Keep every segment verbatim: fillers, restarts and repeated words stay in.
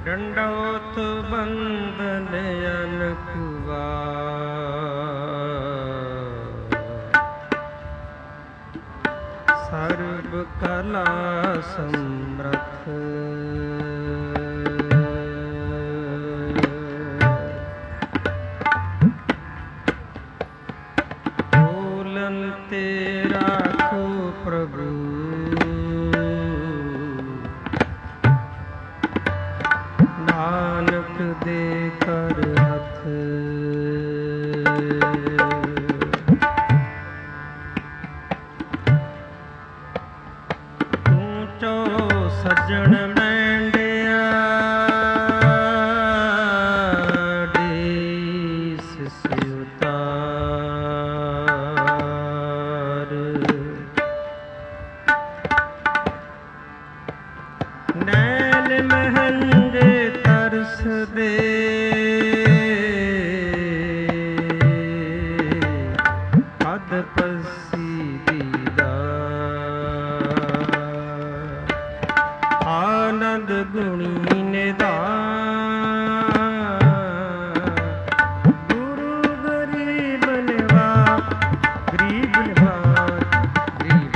ਡੰਡੋਤ ਬੰਦਨ ਅਨਕਵਾ ਸਰਬ ਕਲਾ ਸਮਰਥ ਬੋਲਨ ਤੇ ਰਾਖੋ ਪ੍ਰਭੂ ਨਾਨਕ ਦੇ ਕਰ ਹੱਥ ਤੂੰ ਚੋ ਸੱਜਣ ਮੈਂਡਿਆ ਡੀਸ ਸਿਉਤਾਰ ਨੈਣ ਮਹੰਗੇ ਤਰਸ ਦੇ ਅਦ ਪਸੀ ਦੀਦਾਰ ਆਨੰਦ ਗੁਣੀ ਨਿਧਾਨ ਗੁਰੂ ਗਰੀਬ ਨਿਵਾਜ ਗਰੀਬ ਨਿਵਾਜ ਗਰੀਬ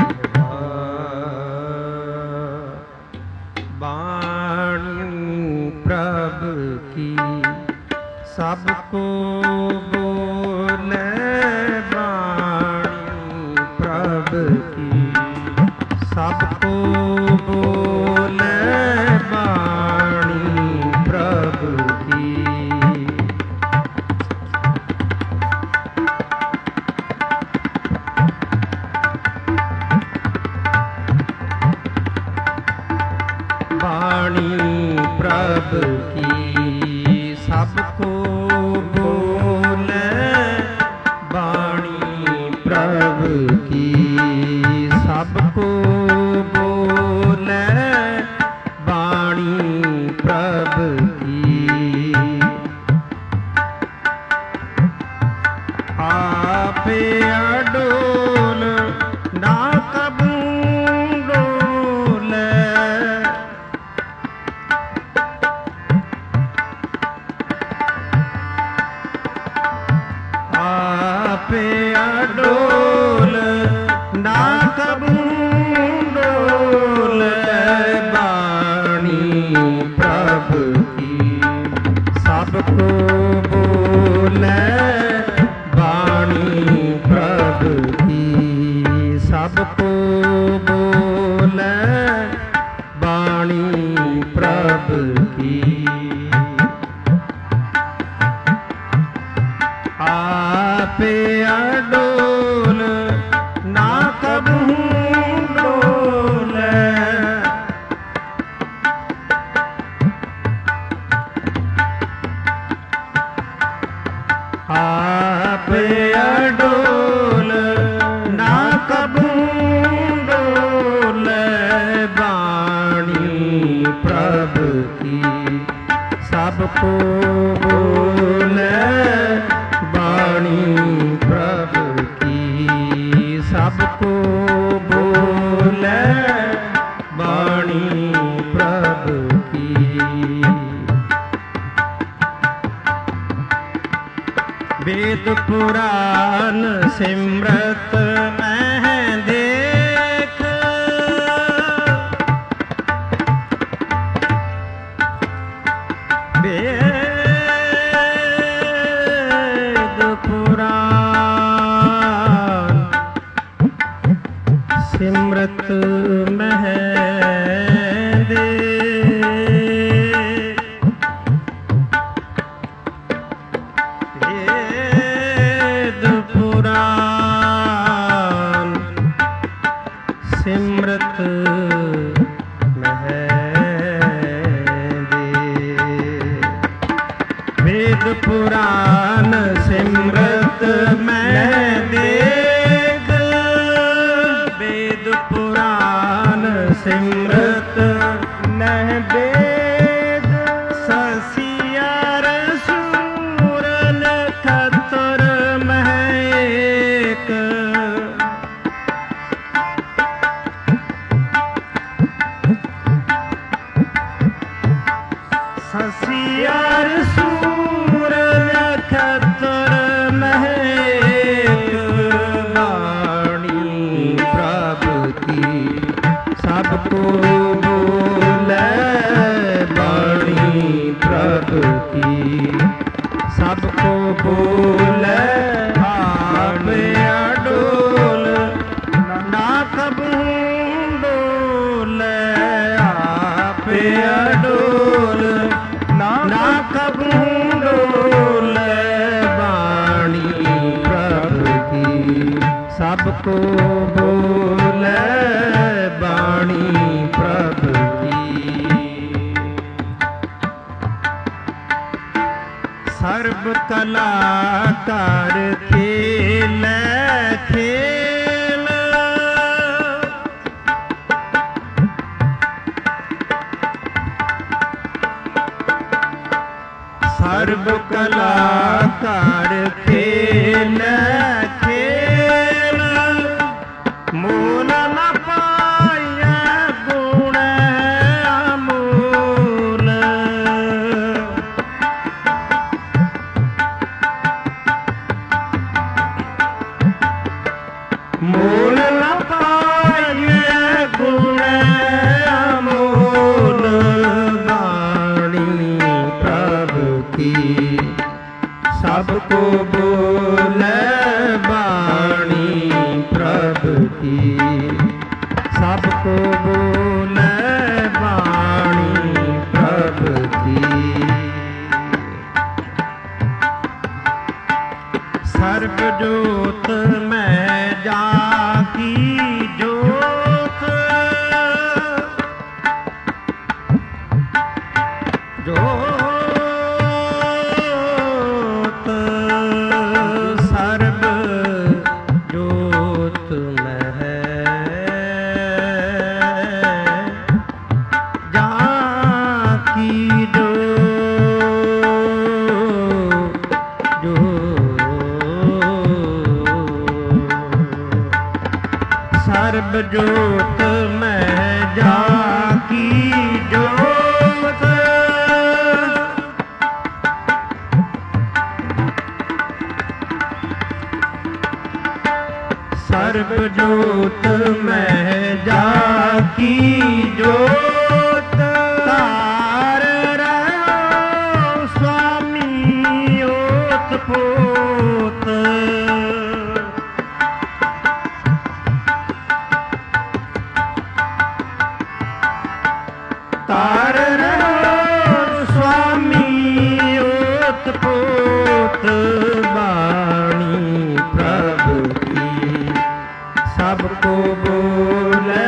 ਨਿਵਾਜ ਬਾਣੀ ਪ੍ਰਭ ਕੀ ਸਭ ਕੋ ਬੋਲੇ ਬਾਣੀ ਪ੍ਰਭ ਕੀ ਸਭ ਕੋ ਬੋਲੇ ਬਾਣੀ ਪ੍ਰਭ ਕੀ ਬਾਣੀ ਪ੍ਰਭ ਕੀ ਸਭ ਕੋ ਬੋਲੇ ਬਾਣੀ ਪ੍ਰਭ ਕੀ ਸਭ ਕੋ ਬੋਲੇ ਬਾਣੀ ਪ੍ਰਭ ਕੀ ਆਪੇ ਅਡੋਲ ਨਾ ਕਬੂ ਡੋਲੇ ਆਪੇ ਅਡੋਲ ਨਾ ਕਬੂ ਡੋਲੇ ਬਾਣੀ ਪ੍ਰਭ ਕੀ ਸਭ ਕੋ ਬੋਲੇ ਬਾਣੀ ਪ੍ਰਭ ਕੀ ਸਭ ਕੋ ਬੋਲੇ ਬਾਣੀ ਪ੍ਰਭ ਕੀ ਆਪੇ ਅਡੋਲ ਨਾ ਕਬੂ ਡੋਲੇ ਆਪੇ ਅਡੋਲ ਨਾ ਕਬੂ ਡੋਲੇ ਬਾਣੀ ਪ੍ਰਭ ਕੀ ਸਭ ਕੋ ਬੋਲੇ ਬਾਣੀ ਪ੍ਰਭ ਕੀ ਸਭ ਕੋ ਬੋਲੇ ਬਾਣੀ ਪ੍ਰਭ ਕੀ ਵੇਦ ਪੁਰਾਨ ਸਿਮਰਤ ਮੈਂ ਦੇਖ ਵੇਦ ਪੁਰਾਨ ਸਿਮਰਤ ਮਹਿ ਦੇ ਵੇਦ ਪੁਰਾਨ ਸਿਮਰਤ ਮਹਿ ਦੇ ਵੇਦ ਪੁਰਾਨ ਸਿਮਰਤ ਮੈਂ ਦੇਖ ਵੇਦ ਪੁਰਾਨ ਸਿਮਰਤ ਨਹਿ ਵੇਦ ਸਸੀਅਰ ਸੂਰਨ ਖਤਰ ਮਹਿ ਏਕ ਅਰ ਸੂਰ ਨਖਤਰ ਮਹਿਕ ਬਾਣੀ ਪ੍ਰਭ ਕੀ ਸਭ ਕੋ ਬੋਲੇ ਬਾਣੀ ਪ੍ਰਭ ਕੀ ਸਭ ਕੋ ਬੋਲੇ ਆਪ ਅਡੋਲ ਨਾ ਕਬਹੂ ਡੋਲੇ ਆਪ ਅਡੋਲ ਨਾ ਕਬਹੂ ਡੋਲੇ ਬਾਣੀ ਪ੍ਰਭ ਕੀ ਸਭ ਕੋ ਬੋਲੇ ਬਾਣੀ ਪ੍ਰਭ ਕੀ ਸਰਬ ਕਲਾ ਕਰ ਖੇਲੇ ਖੇਲ ਸਰਬ ਕਲਾ ਕਰ ਖੇਲੇ ਖੇਲ ਮੂਲ ਨ ਪਾਈਐ ਗੁਣ ਅਮੂਲ ਮੂਲ ਨ ਪਾਈਐ ਗੁਣ ਅਮੂਲ ਬਾਣੀ ਪ੍ਰਭ ਕੀ ਸਭ ਕੋ ਬੋਲੇ ਬਾਣੀ ਪ੍ਰਭ ਕੀ ਸਭ ਕੋ ਬੋਲੇ ਬਾਣੀ ਪ੍ਰਭ ਕੀ ਸਰਬ ਜੋਤ ਮੈਂ ਜਾ ਕੀ ਜੋਤ ਜੋਤ ਸਰਬ ਜੋਤ ਮਹਿ ਜਾ ਕੀ ਜੋਤ ਸਰਬ ਜੋਤ ਮੈਂ ਜਾ ਕੀ ਜੋਤ ਸਰਬ ਜੋਤ ਮੈਂ ਜਾ ਕੀ ਜੋਤ ਧਾਰ ਰਹਿਓ ਸੁਆਮੀ ਓਤ ਪੋਤ ਤਾਰ ਰਹੋ ਸੁਆਮੀ ਓਤ ਪੋਤ ਬਾਣੀ ਪ੍ਰਭ ਕੀ ਸਭ ਕੋ ਬੋਲੇ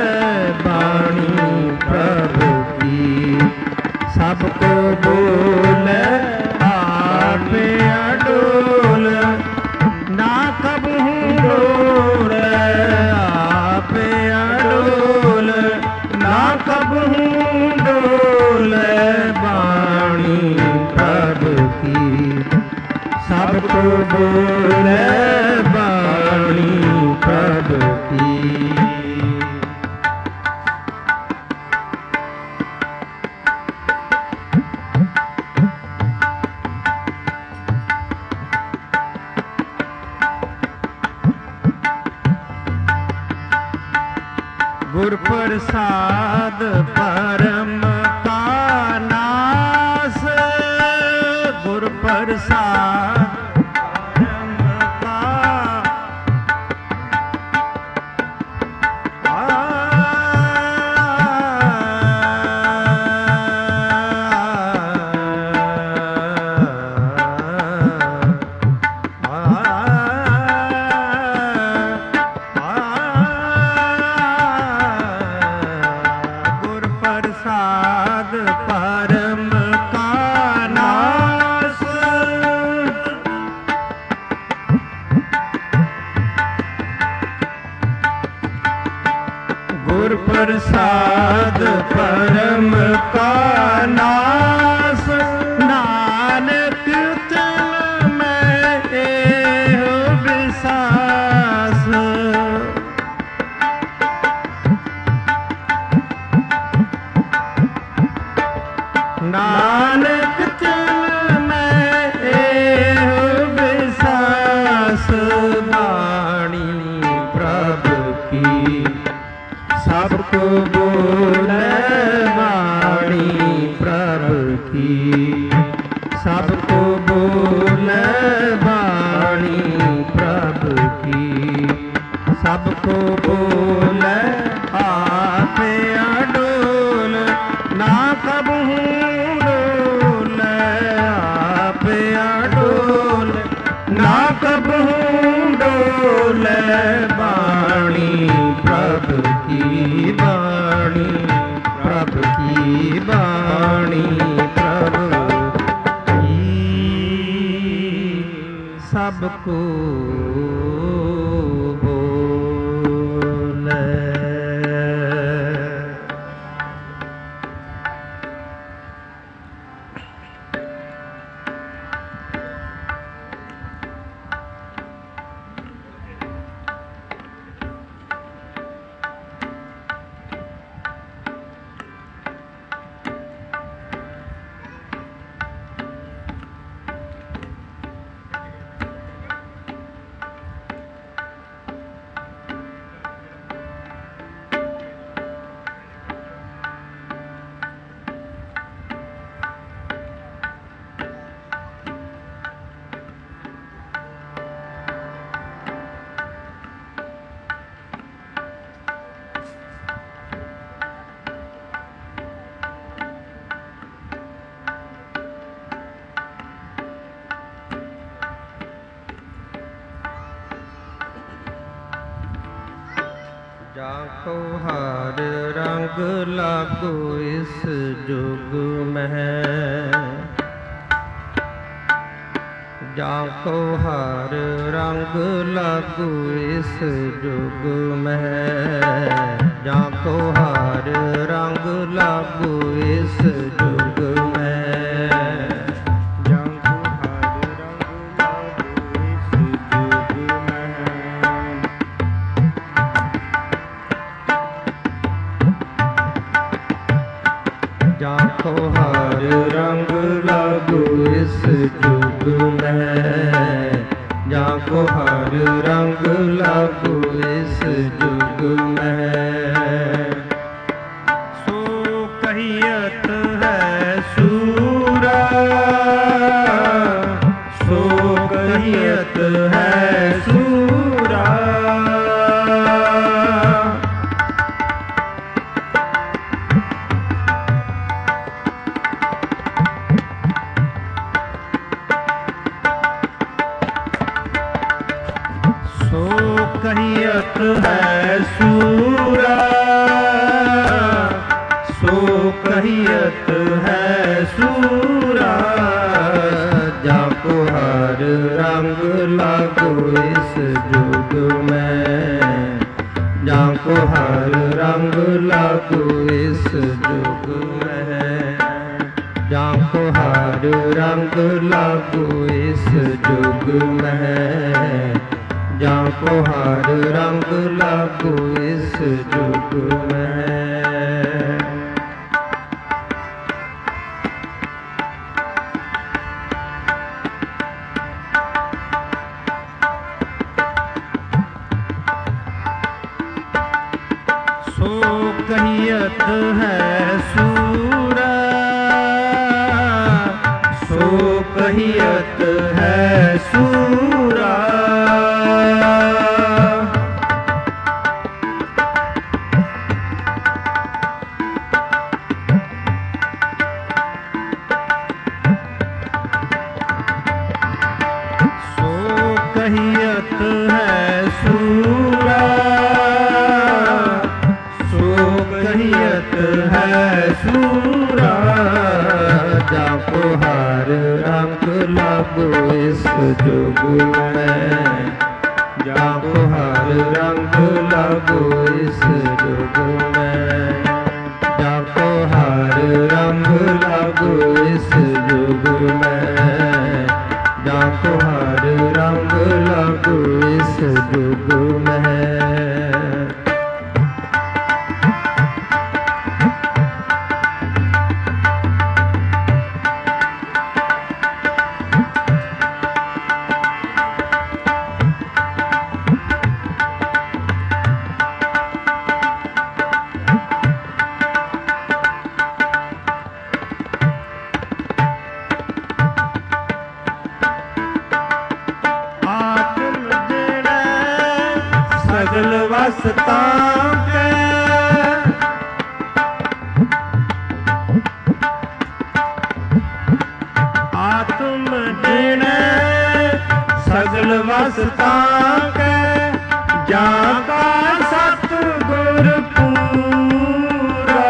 ਬਾਣੀ ਪ੍ਰਭ ਕੀ ਸਭ ਕੋ ਬੋਲੇ ਆਪ ਅਡੋਲ ਨਾ ਕਬਹੂ ਡੋਲੇ ਆਪ ਅਡੋਲ ਨਾ ਕਬਹੂ ਡੋਲੇ ਬਾਣੀ ਪ੍ਰਭ ਕੀ ਸਭ ਕੋ ਬੋਲੇ ਬਾਣੀ ਪ੍ਰਭ ਕੀ ਗੁਰ ਪ੍ਰਸਾਦ ਪਰਮ ਕਾ ਨਾਸ ਗੁਰ ਪ੍ਰਸਾਦ ਪਰਮ ਕਾ ਪ੍ਰਸਾਦ ਪਰਮ ਕਾ ਨਾਸ ਗੁਰ ਪ੍ਰਸਾਦ ਪਰਮ ਕਾ ਨਾਸ ਨਾਨਕ ਤਨ ਮੈਂ ਇਹੋ ਵਿਸਾਸ ਨਾਨਕ ਸਭ ਕੋ ਬੋਲੇ ਬਾਣੀ ਪ੍ਰਭ ਕੀ। ਸਭ ਕੋ ਬੋਲੇ ਬਾਣੀ ਪ੍ਰਭ ਕੀ। ਸਭ ਕੋ ਬੋਲੇ ਆਪੇ ਅਡੋਲ ਨਾ ਕਬਹੂ ਡੋਲੇ। ਆਪੇ ਅਡੋਲ ਨਾ ਕਬਹੂ ਡੋਲੇ ਬਾਣੀ ਪ੍ਰਭ ਕੀ। ਬਾਣੀ ਪ੍ਰਭ ਕੀ। ਬਾਣੀ ਪ੍ਰਭ ਕੀ। ਸਭ ਕੋ ਬੋਲੇ। ਜਾਕੋ ਹਰ ਰੰਗ ਲਾਗੋ ਇਸ ਜੁਗ ਮਹਿ। ਜਾਕੋ ਹਰ ਰੰਗ ਲਾਗੋ ਇਸ ਜੁਗ ਮਹਿ। ਜਾਕੋ ਹਰ ਰੰਗ ਲਾਗੋ ਇਸ ਜੁਗ ਮਹਿ। ਜਾਕੋ ਹਰ ਰੰਗ ਲਾਗੋ ਇਸ ਜੁਗ ਮਹਿ। ਜਾਕੋ ਹਰ ਰੰਗ ਲਾਗੋ ਇਸ ਜੁਗ ਮਹਿ। ਜਾਕੋ ਹਰ ਰੰਗ ਲਾਗੋ ਇਸ ਜੁਗ ਮਹਿ। ਸੋ ਕਹੀਅਤ ਹੈ ਸੂਰਾ। ਸੋ ਕਹੀਅਤ ਹੈ ਸੂਰਾ। ਕਹੀਅਤ ਹੈ ਸੂਰਾ। ਸੋ ਕਹੀਅਤ ਹੈ ਸੂਰਾ। ਜਾਕੋ ਹਰ ਰੰਗ ਲਾਗੋ ਇਸ ਜੁਗ ਮਹਿ। ਜਾਕੋ ਹਰ ਰੰਗ ਲਾਗੋ ਇਸ ਜੁਗ ਮਹਿ। ਜਾਕੋ ਹਰ ਰੰਗ ਲਾਗੋ ਇਸ ਜੁਗ ਮਹਿ। ਜਾਕੋ ਹਰ ਰੰਗ ਲਾਗੋ ਇਸ ਜੁਗ ਮਹਿ। ਸੋ ਕਹੀਅਤ ਹੈ ਸੂਰਾ। ਸੋ ਕਹੀਅਤ ਹੈ ਸੂਰਾ। ਕਹੀਅਤ ਹੈ ਸੂਰਾ। ਸੋ ਕਹੀਅਤ ਹੈ ਸੂਰਾ। ਜਾਕੋ ਹਰ ਰੰਗ ਲਾਗੋ ਇਸ ਜੁਗ ਮਹਿ। ਜਾਕੋ ਹਰ ਰੰਗ ਲਾਗੋ ਇਸ ਜੁਗ ਮਹਿ। ਜਾਕੋ ਹਰ ਰੰਗ ਲਾਗੋ ਇਸ ਜੁਗ ਮਹਿ। ਜਾਕੋ ਹਰ ਰੰਗ ਲਾਗੋ ਇਸ ਜੁਗ ਮਹਿ। वस ताके आत्म जिणे सगल वस ताके जाका सतगुर पूरा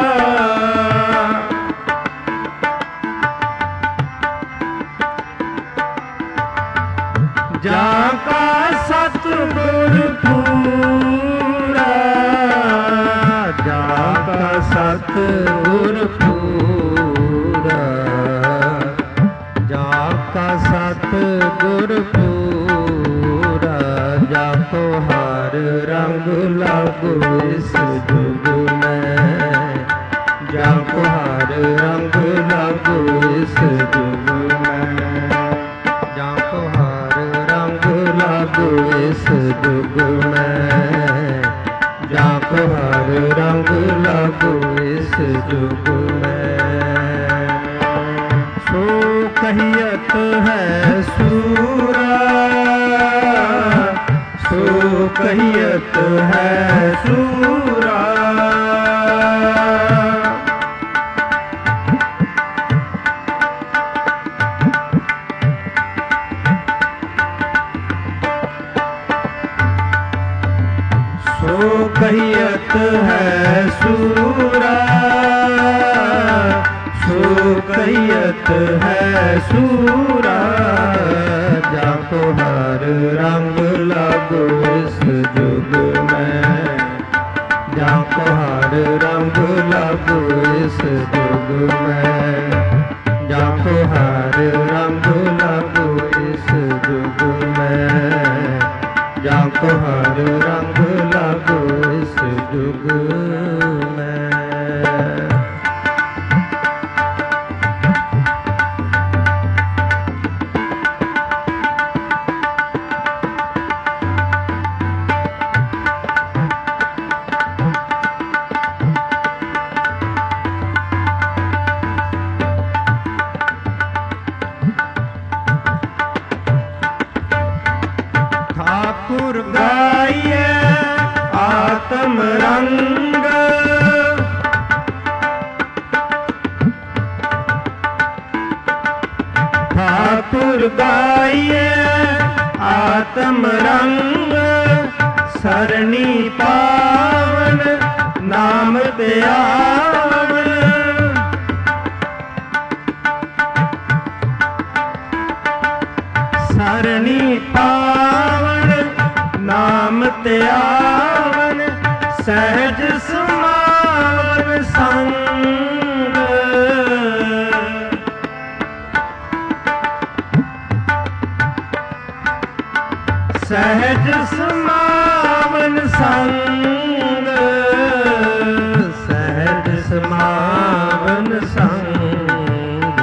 जाका सतगुर पूरा जाका सतगुर पूरा जाका सतगुर पूरा जाको हर रंग लागो इस जुग में जाको हर रंग लागो इस जुग में जाको हर रंग लागो इस जुग में जाको हर रंग लागो इस जुग में सो कहियत है सूरा सो कहियत है सूरा सो कहियत है सूरा सो कहियत है सूरा जाको हर रंग लागो इस जुग में जाको हर रंग लागो इस जुग में जाको हर रंग लागो इस जुग में जाको हर रंग लागो इस जुग में ठाकुर गाइए आत्म रंग ठाकुर गाइए आत्म रंग सरणी पावन नाम दयावन सरणी पावन नाम त्यावन सहज समावन संग सहज समावन संग सहज समावन संग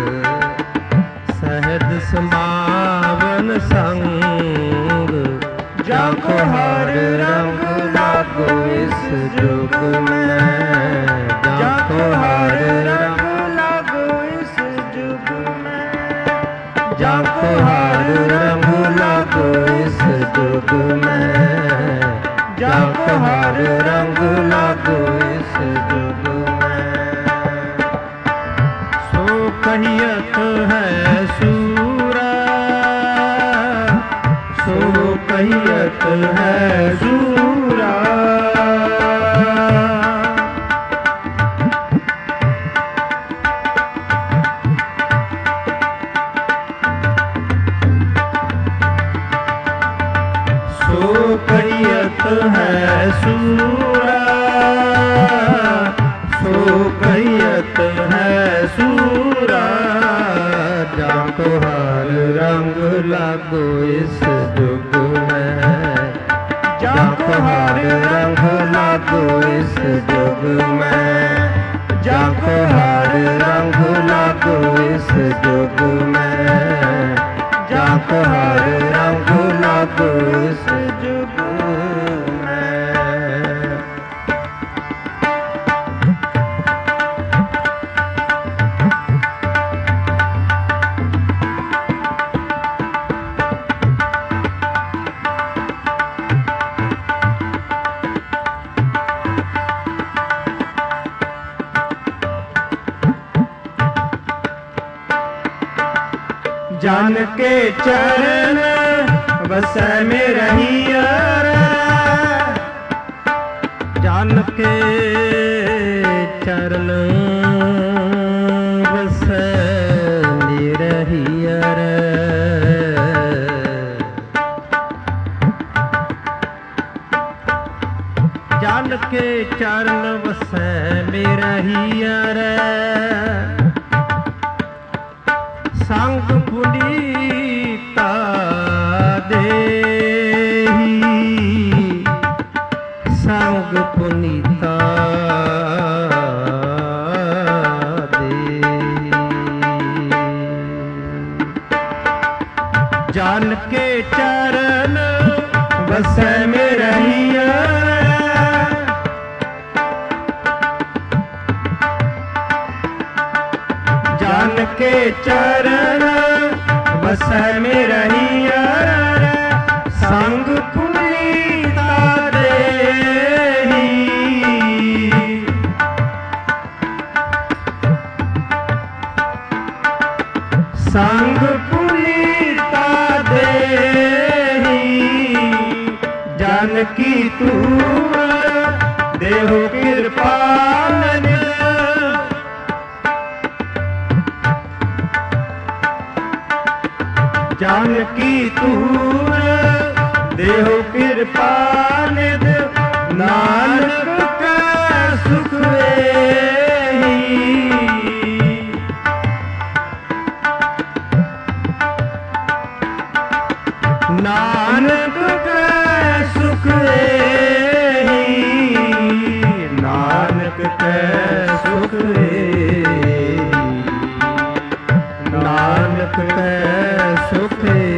सहज समावन संग जाको हर रंग लागो इस जुग में जाको हर रंग लागो इस जुग में जाको हर रंग लागो इस जुग में जाको हर रंग लागो इस जुग में सो कहियत है सूरा सो कहियत है सूरा सो कहियत है सूरा सो कहियत है सूरा जाको हर रंग लागो इस जुग में जाको हर रंग लागो इस जुग में जाको हर रंग लागो इस जुग में जाको हर रंग लागो इस जुग में जान के चरण बसै में रहिया रे, जान के चरण बसै में रहिया रे, जान के चरण बसै में रहिया रे, संग पुनीता देही, संग पुनीता देही, जान के चरण बसै में रहिया, जान के चरण बसै में रहिया रे, संग पुनीता देही, संग पुनीता देही, जानकी तूर देहु कृपा जानकी तूर देहु कृपा निध, नानक कै सुख वेही, नानक कै सुख वेही, नानक कै सुख वेही, नानक कै सुख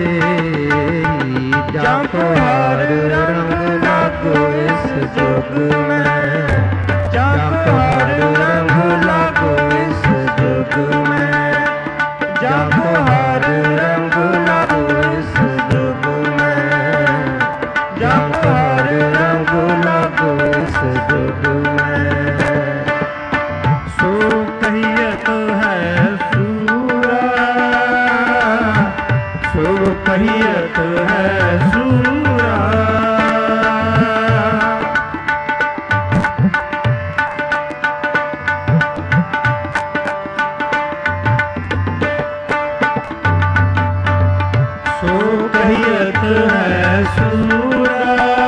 जाको हर रंग लागो इस जुग में, जाको हर रंग लागो इस जुग में, जाको हर रंग लागो इस जुग में, जाको हर रंग लागो इस जुग में, सो कहियत है सूरा, सो कहियत है सूरा, सो कहियत है सूरा,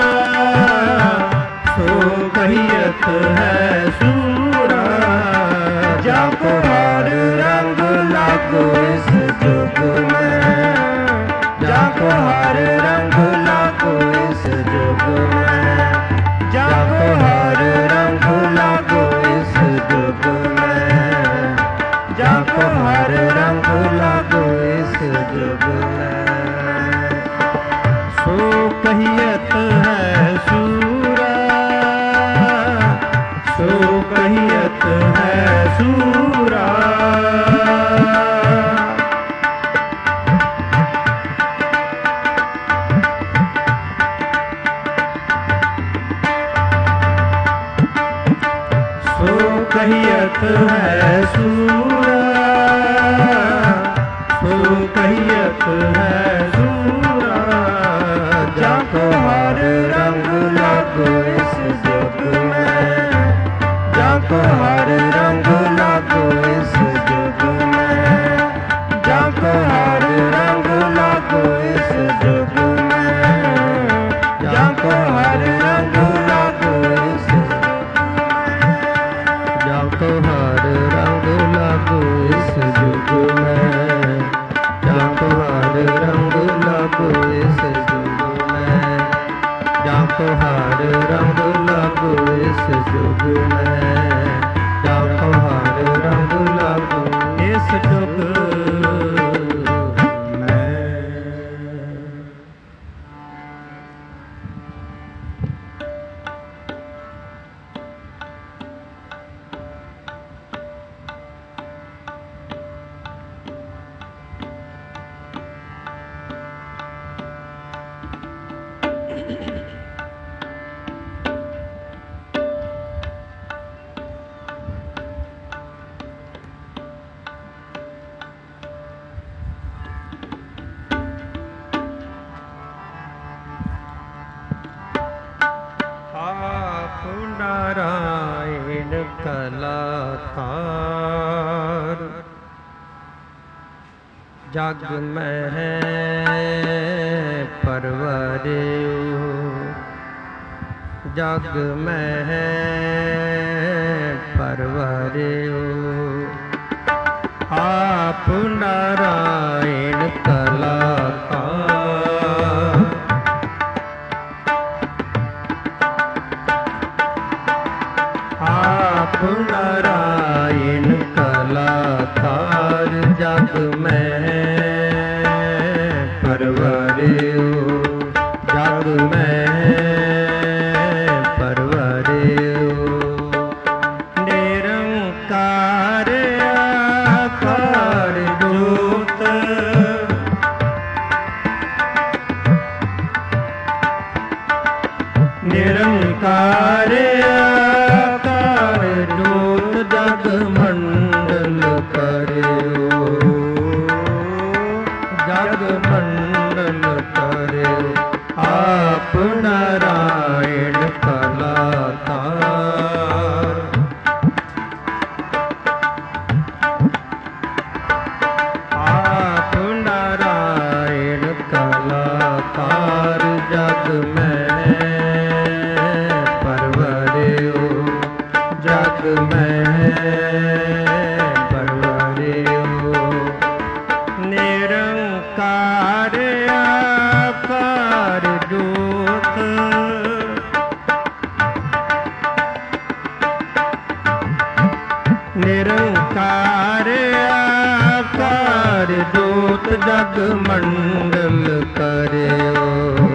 सो कहियत है सूरा, जाको हर रंग लागो इस जुग में, जाको हर रंग लागो इस जुग में, जाको हर रंग लागो इस जुग में, जाको हर रंग लागो इस जुग में, सो कहियत है सूरा, सो कहियत है सूरा, कहियत है सूरा, सो कहियत है सूरा, जाको हर रंग लागो इस जुग में, जाको हर रंग लागो इस जुग में, जाको हर रंग लागो इस जुग में, जाको हर रंग लागो इस जाको हर रंग लागो इस जुग में, जाको हर रंग लागो इस जुग में, जाको हर रंग लागो इस जुग में, जाको हर रंग लागो इस जुग में। ਕਲਾਕਾਰ। ਜਗ ਮਹਿ ਪਰਵਰਿਓ, ਜਗ ਮਹਿ ਪਰਵਰਿਓ। ਆਪ ਨਾਰਾਇਣ ਕਲਾਕਾਰ। ਆਪ ਨਾਰਾਇਣ ਕਲਾਕਾਰ। ਜਗ ਮਹਿ ਪਰਵਰਿਓ, ਜਗ ਮਹਿ ਪਰਵਰਿਓ। ਨਿਰੰਕਾਰ ਆਕਾਰ ਜੋਤ, ਨਿਰੰਕਾਰ ਆਕਾਰ ਜੋਤ। ਜਗ ਮੰਡਲ ਕਰਿਓ, ਜਗ ਮੰਡਲ ਕਰਿਓ। ਆਪ ਨਾਰਾਇਣ ਕਲਾਕਾਰ। ਆਪ ਨਾਰਾਇਣ ਕਲਾਕਾਰ। ਜਗ ਮਹਿ ਪਰਵਰਿਓ, ਜਗ ਮਹਿ ਪਰਵਰਿਓ। ਨਿਰੰਕਾਰ ਆਕਾਰ ਜੋਤ, ਨਿਰੰਕਾਰ ਆਕਾਰ ਜੋਤ। ਜਗ ਮੰਡਲ ਕਰਿਓ,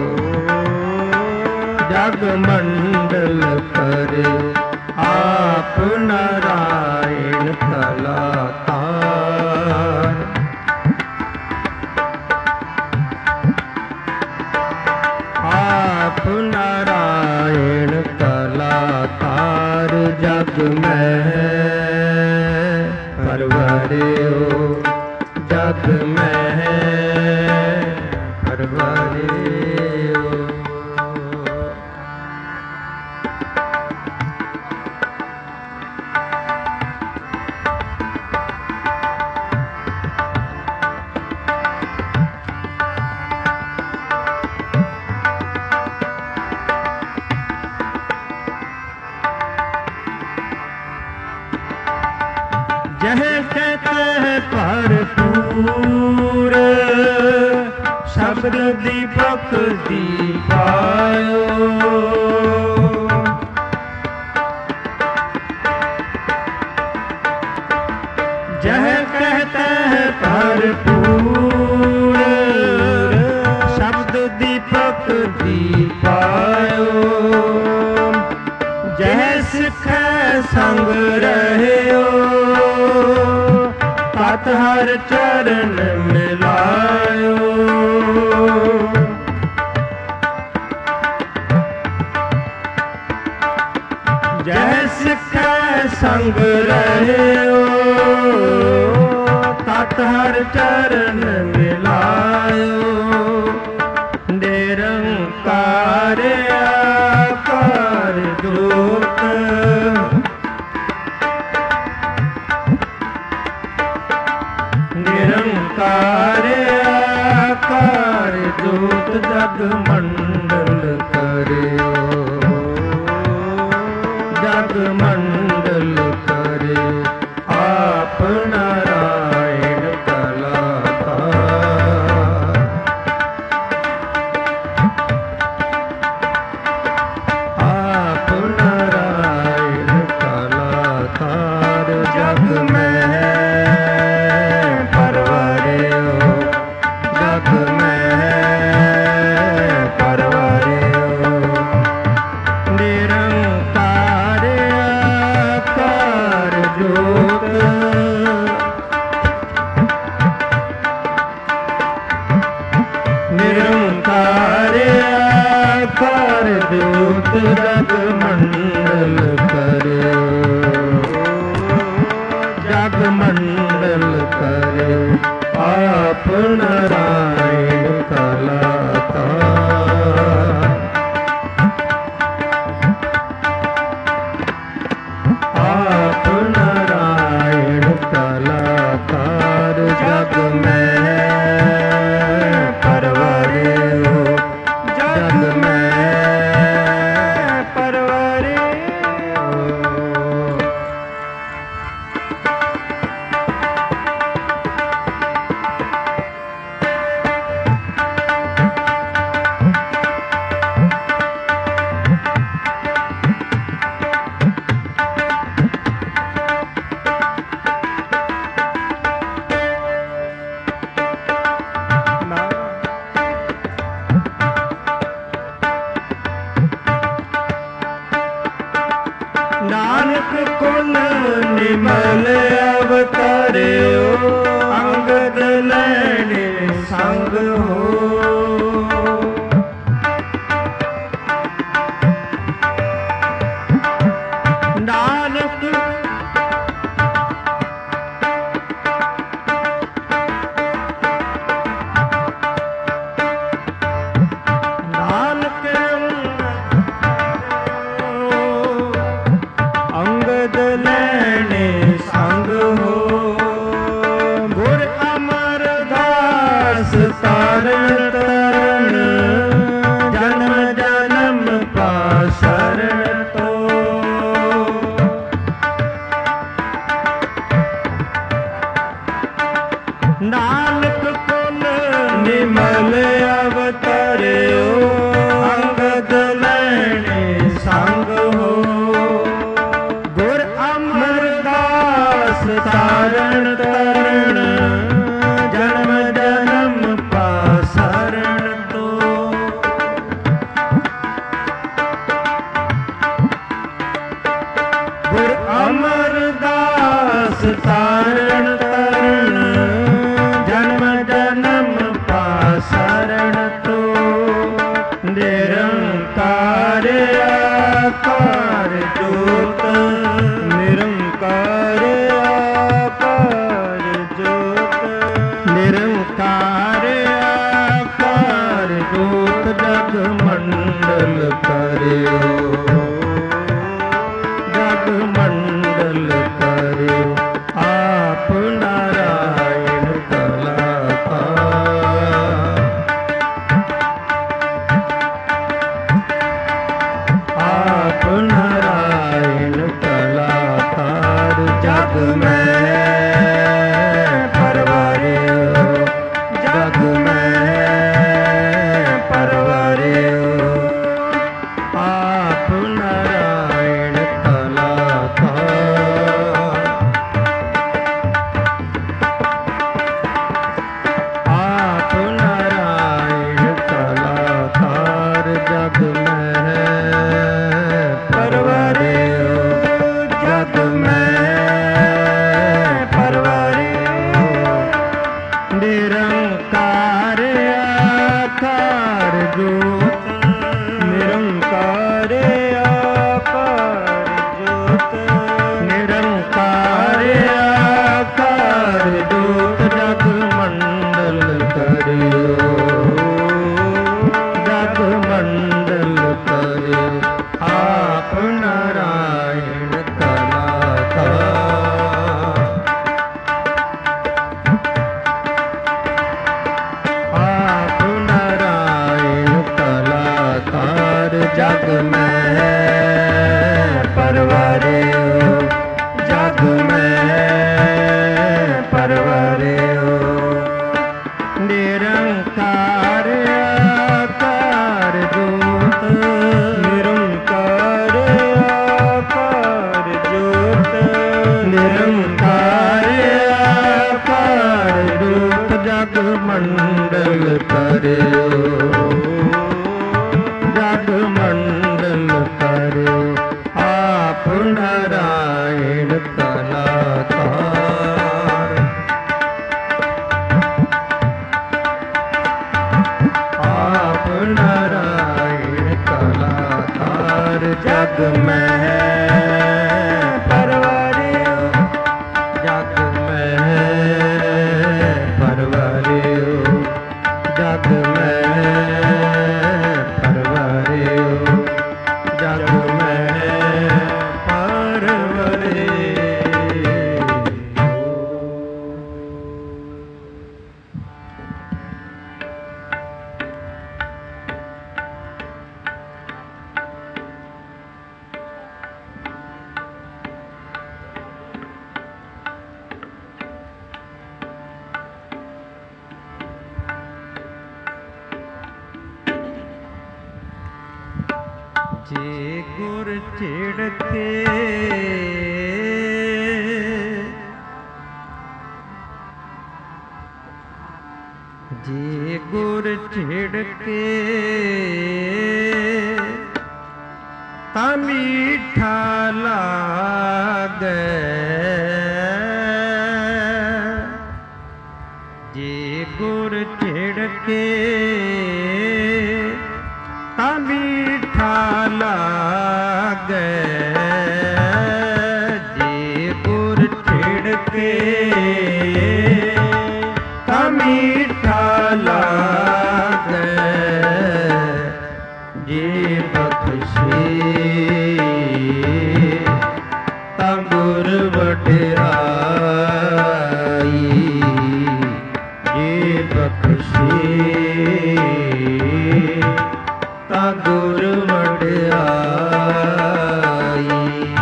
ਜਗ ਮੰਡਲ ਕਰਿਓ। ਆਪ ਨਾਰਾਇਣ ਕਲਾਕਾਰ। ਆਪ ਨਾਰਾਇਣ ਕਲਾਕਾਰ। ਜਗ ਮਹਿ ਪਰਵਰਿਓ, ਜਗ ਮਹਿ ਪਰਵਰਿਓ। जह कहते हैं भरपूर, शब्द दीपक दीपायो। जह कहते हैं भरपूर, शब्द दीपक दीपायो। जह सिख संग रहियो, तत हर चरण मिलायो। जह सिख संग रहियो, तत हर चरण मिलायो। निरंकार आकार जोत, निरंकार आकार जोत। जग मंडल करियो, जग मंडल करियो। आप नारायण कलाकार। आप नारायण कलाकार। जग में परवरियो, जग में परवरियो। निरंकार आकार जोत, निरंकार आकार जोत। जग मंडल करियो, जग मंडल करियो। आप नारायण कलाकार। ਨਾਨਕ ਕੁਲ ਨਿਮਲ ਅਵਤਾਰਿਓ ਅੰਗਦ ਲੈਣੇ ਸੰਗ ਹੋ। ਨਾਨਕ ਨਾਨਕ ਅੰਗਦ ਲੈਣੇ ਸੰਗ ਹੋ। ਗੁਰ ਅਮਰਦਾਸ ਤਾਰਨ ਤਰਨ ਜਨਮ ਜਨਮ ਪਾਸਰਨ ਤੋ। ਨਾਨਕ ਕੁਲ ਨਿਮਲ ਅਵਤਾਰਿਓ ਅੰਗਦ ਲੈਣੇ ਸੰਗ ਹੋ। ਗੁਰ ਅਮਰਦਾਸ ਤਾਰਨ ਤਰਨ ਜਨਮ ਜਨਮ ਪਾਸਰਨ ਤੋ। ਗੁਰ ਅਮਰਦਾਸ ਤਾਰਨ ਤਰਨ ਜਨਮ ਜਨਮ ਪਾਸਰਨ ਤੋ। ਨਿਰੰਕਾਰ ਆਕਾਰ ਜੋਤ ਨਿਰੰਕਾਰ ਆਕਾਰ ਜੋਤ ਨਿਰੰਕਾਰ ਆਕਾਰ ਜੋਤ ਜਗ ਮੰਡਲ ਕਰਿਓ ਜਗ ਮੰਡਲ ਕਰਿਓ ਆਪ ਨਾਰਾਇਣ ਕਲਾਕਾਰ। ਆਪ ਨਾਰਾਇਣ ਕਲਾਕਾਰ ਜਗ ਮੈਂ ਪਰਵਾਰਿਓ ਜਗ ਮੈਂ ਪਰਵਾਰਿਓ। ਆਪ ਨਾਰਾਇਣ ਕਲਾਕਾਰ। ਆਪ ਨਾਰਾਇਣ ਕਲਾਕਾਰ ਜਗ ਮੈਂ ਪਰਵਾਰਿਓ ਜਗ ਮੈਂ ਪਰਵਾਰਿਓ। ਨਿਰੰਕਾਰ ਆਕਾਰ ਜੋਤ ਨਿਰੰਕਾਰ ਆਕਾਰ ਜੋਤ ਨਿਰੰਕਾਰ ਆਕਾਰ ਜੋਤ ਜਗ ਮੰਡਲ ਕਰਿਓ ਜਗ ਮੰਡਲ ਕਰਿਓ। ਆਪ ਨਾਰਾਇਣ ਕਲਾਕਾਰ। ਆਪ ਨਾਰਾਇਣ ਕਲਾਕਾਰ ਜਗ ਮੈਂ ਪਰਵਾਰਿਓ ਜਗ ਮੈਂ ਪਰਵਾਰਿਓ। ਨਿਰੰਕਾਰ ਆਕਾਰ ਜੋਤ ਨਿਰੰਕਾਰ ਆਕਾਰ ਜੋਤ ਨਿਰੰਕਾਰ ਆਕਾਰ ਜੋਤ ਜਗ ਮੰਡਲ ਕਰਿਓ ਜਗ ਮੰਡਲ ਕਰਿਓ। ਆਪ ਨਾਰਾਇਣ ਕਲਾਕਾਰ। ਆਪ ਨਾਰਾਇਣ ਕਲਾਕਾਰ ਜਗ ਮੈਂ ਪਰਵਾਰਿਓ ਜਗ ਮੈਂ ਪਰਵਾਰਿਓ ਜਗ ਮੈਂ ਪਰਵਾਰਿਓ ਜਗ ਮੈਂ ਪਰਵਾਰਿਓ। ਜੇ ਗੁਰ ਛਿੜਕੇ ਜੇ ਗੁਰ ਛਿੜਕੇ ਤਾਂ ਮੀਠਾ ਲਾਗੈ। ਜੇ ਗੁਰ ਛਿੜਕੇ ਤਾਂ ਮੀਠਾ ਲਾਗੈ। ਜੇ ਗੁਰ ਛਿੜਕੇ ਤਾਂ ਮੀਠਾ ਲਾਗੈ। ਜੇ ਬਖਸ਼ੇ ਤਾਂ ਗੁਰ ਵਡਿਆਈ। ਜੇ ਬਖਸ਼ੇ ਤਾਂ ਗੁਰ ਵਡਿਆਈ।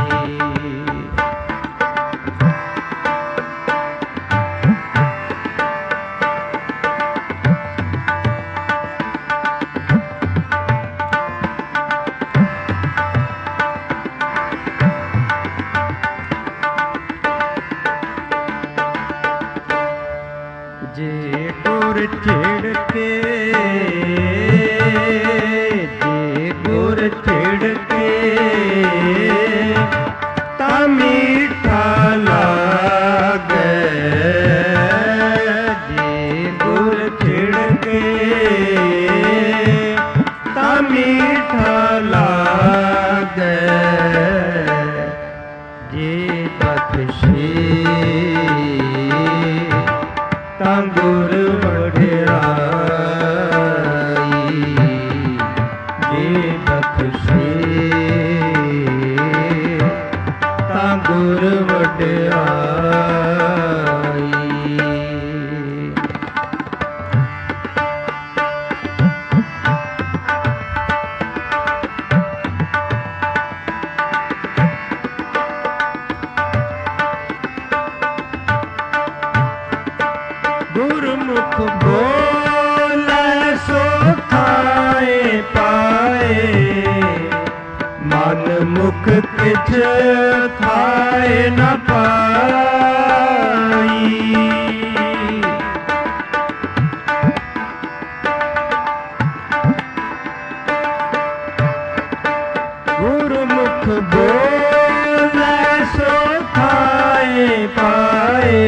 ਜੇ ਗੁਰ ਛਿੜਕੇ ਜੇ ਗੁਰ ਛਿੜਕੇ ਤਾਂ ਮੀਠਾ ਲਾਗੈ। ਜੇ ਗੁਰ ਛਿੜਕੇ ਤਾਂ ਮੀਠਾ ਲਾਗੈ। ਜੇ ਬਖਸ਼ੇ ਤਾਂ ਗੁਰ ਵਡਿਆਈ। ਜੇ ਬਖਸ਼ੇ ਤਾਂ ਗੁਰ ਵਡਿਆਈ। ਗੁਰਮੁਖ ਬੋਲੇ ਸੋ ਥਾਏ ਪਾਏ। ਮਨ ਮੁਖ ਕਿਛ ਥਾਏ ਨ ਪਾਈ। ਗੁਰਮੁਖ ਬੋਲੇ ਸੋ ਥਾਏ ਪਾਏ।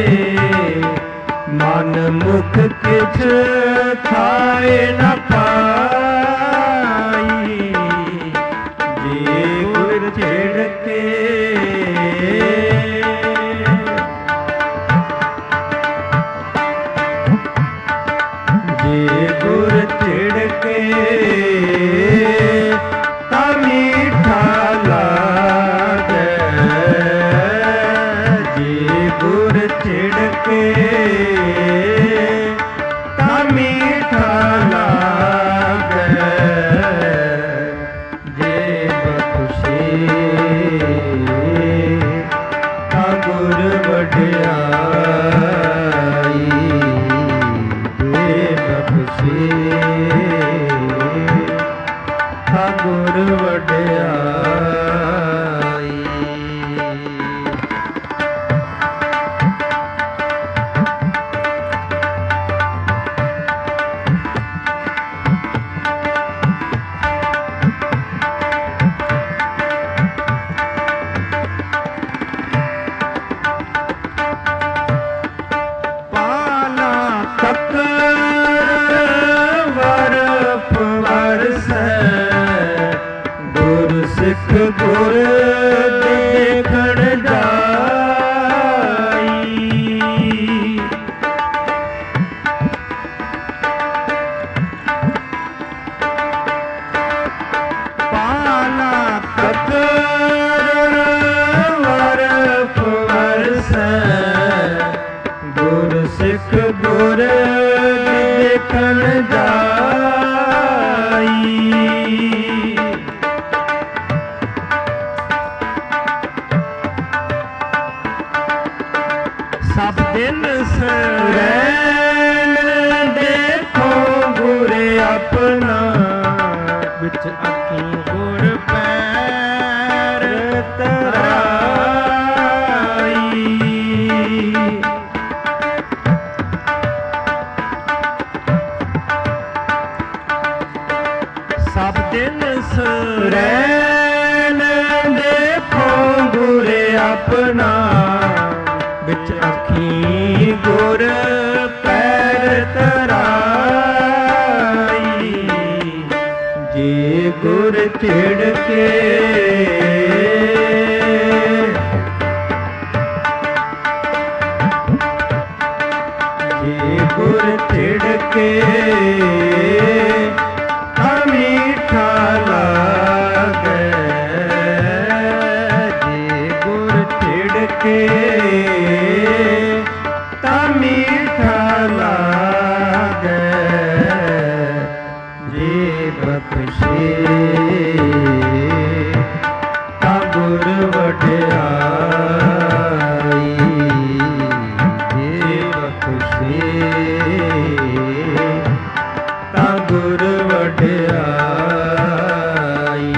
ਮਨ ਮੁਖ ਕਿਛ ਥਾਏ ਨ ਪਾਈ। ਜੇ ਗੁਰ ਛਿੜਕੇ ਜੇ ਗੁਰ ਛਿੜਕੇ ਤਾਂ ਮੀਠਾ ਲਾਗੈ। ਜੇ ਗੁਰ ਛਿੜਕੇ ਤਾਂ ਮੀਠਾ ਲਾਗੈ। ਜੇ ਬਖਸ਼ੇ ਤਾਂ ਗੁਰ ਵਡਿਆਈ। ਜੇ ਬਖਸ਼ੇ ਤਾਂ ਗੁਰ ਵਡਿਆਈ। ਸਿੱਖ ਗੁਰ ਦੇਖਣ ਜਾਈ। ਪਾਲਾ ਕਤਰ ਵਰ ਫਰਸੈ। ਗੁਰ ਸਿੱਖ ਗੁਰ ਦੇਖਣ ਜਾਈ। ਸਭ ਦਿਨ ਸਰੈਣ ਦੇਖੋ ਗੁਰ ਆਪਣਾ। ਵਿੱਚ ਅੱਖੀਂ ਗੁਰ ਪੈਰ ਧਰਾਈ। ਸਭ ਦਿਨ ਸਰੈਣ ਆਪਣਾ ਵਿੱਚ ਅੱਖੀਂ ਗੁਰ ਪੈਰ ਤਰਾਈ। ਜੇ ਗੁਰ ਛਿੜਕੇ ਜੇ ਗੁਰ ਛਿੜਕੇ ਤਾਂ ਮੀਠਾ ਲਾਗੈ। ਜੇ ਗੁਰ ਛਿੜਕੇ ਤਾਂ ਮੀਠਾ ਲਾਗੈ। ਜੇ ਬਖਸ਼ੇ ਤਾਂ ਗੁਰ ਵਡਿਆਈ। ਜੇ ਬਖਸ਼ੇ ਤਾਂ ਗੁਰ ਵਡਿਆਈ।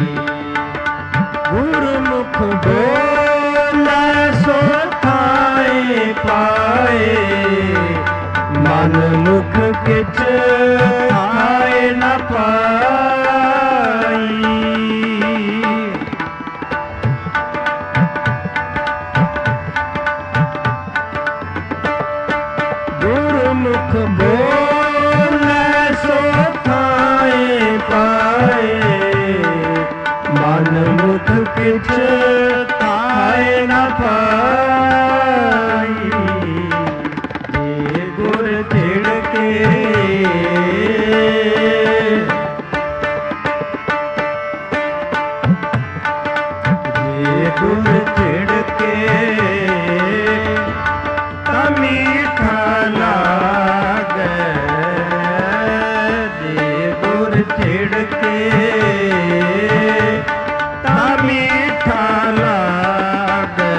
ਗੁਰਮੁਖ ਬੋਲੇ ਸੋ ਥਾਏ ਪਾਏ। ਮਨ ਮੁਖ ਕਿਛ ਥਾਏ ਨ ਪਾਈ। ਗੁਰਮੁਖ ਬੋਲੇ ਸੋ ਥਾਏ ਪਾਏ। ਮਨ ਮੁਖ ਕਿਛ ਥਾਏ ਨ ਪਾਈ। ਜੇ ਗੁਰ ਛਿੜਕੇ ਜੇ ਗੁਰ ਛਿੜਕੇ ਤਾਂ ਮੀਠਾ ਲਾਗੈ। ਜੇ ਗੁਰ ਛਿੜਕੇ ਤਾਂ ਮੀਠਾ ਲਾਗੈ।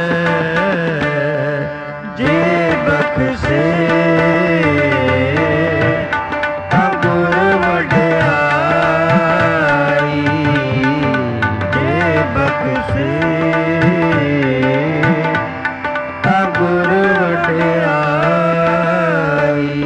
ਜੇ ਬਖਸ਼ੇ ਤਾਂ ਗੁਰ ਵਡਿਆਈ। ਜੇ ਬਖਸ਼ੇ ਤਾਂ ਗੁਰ ਵਡਿਆਈ।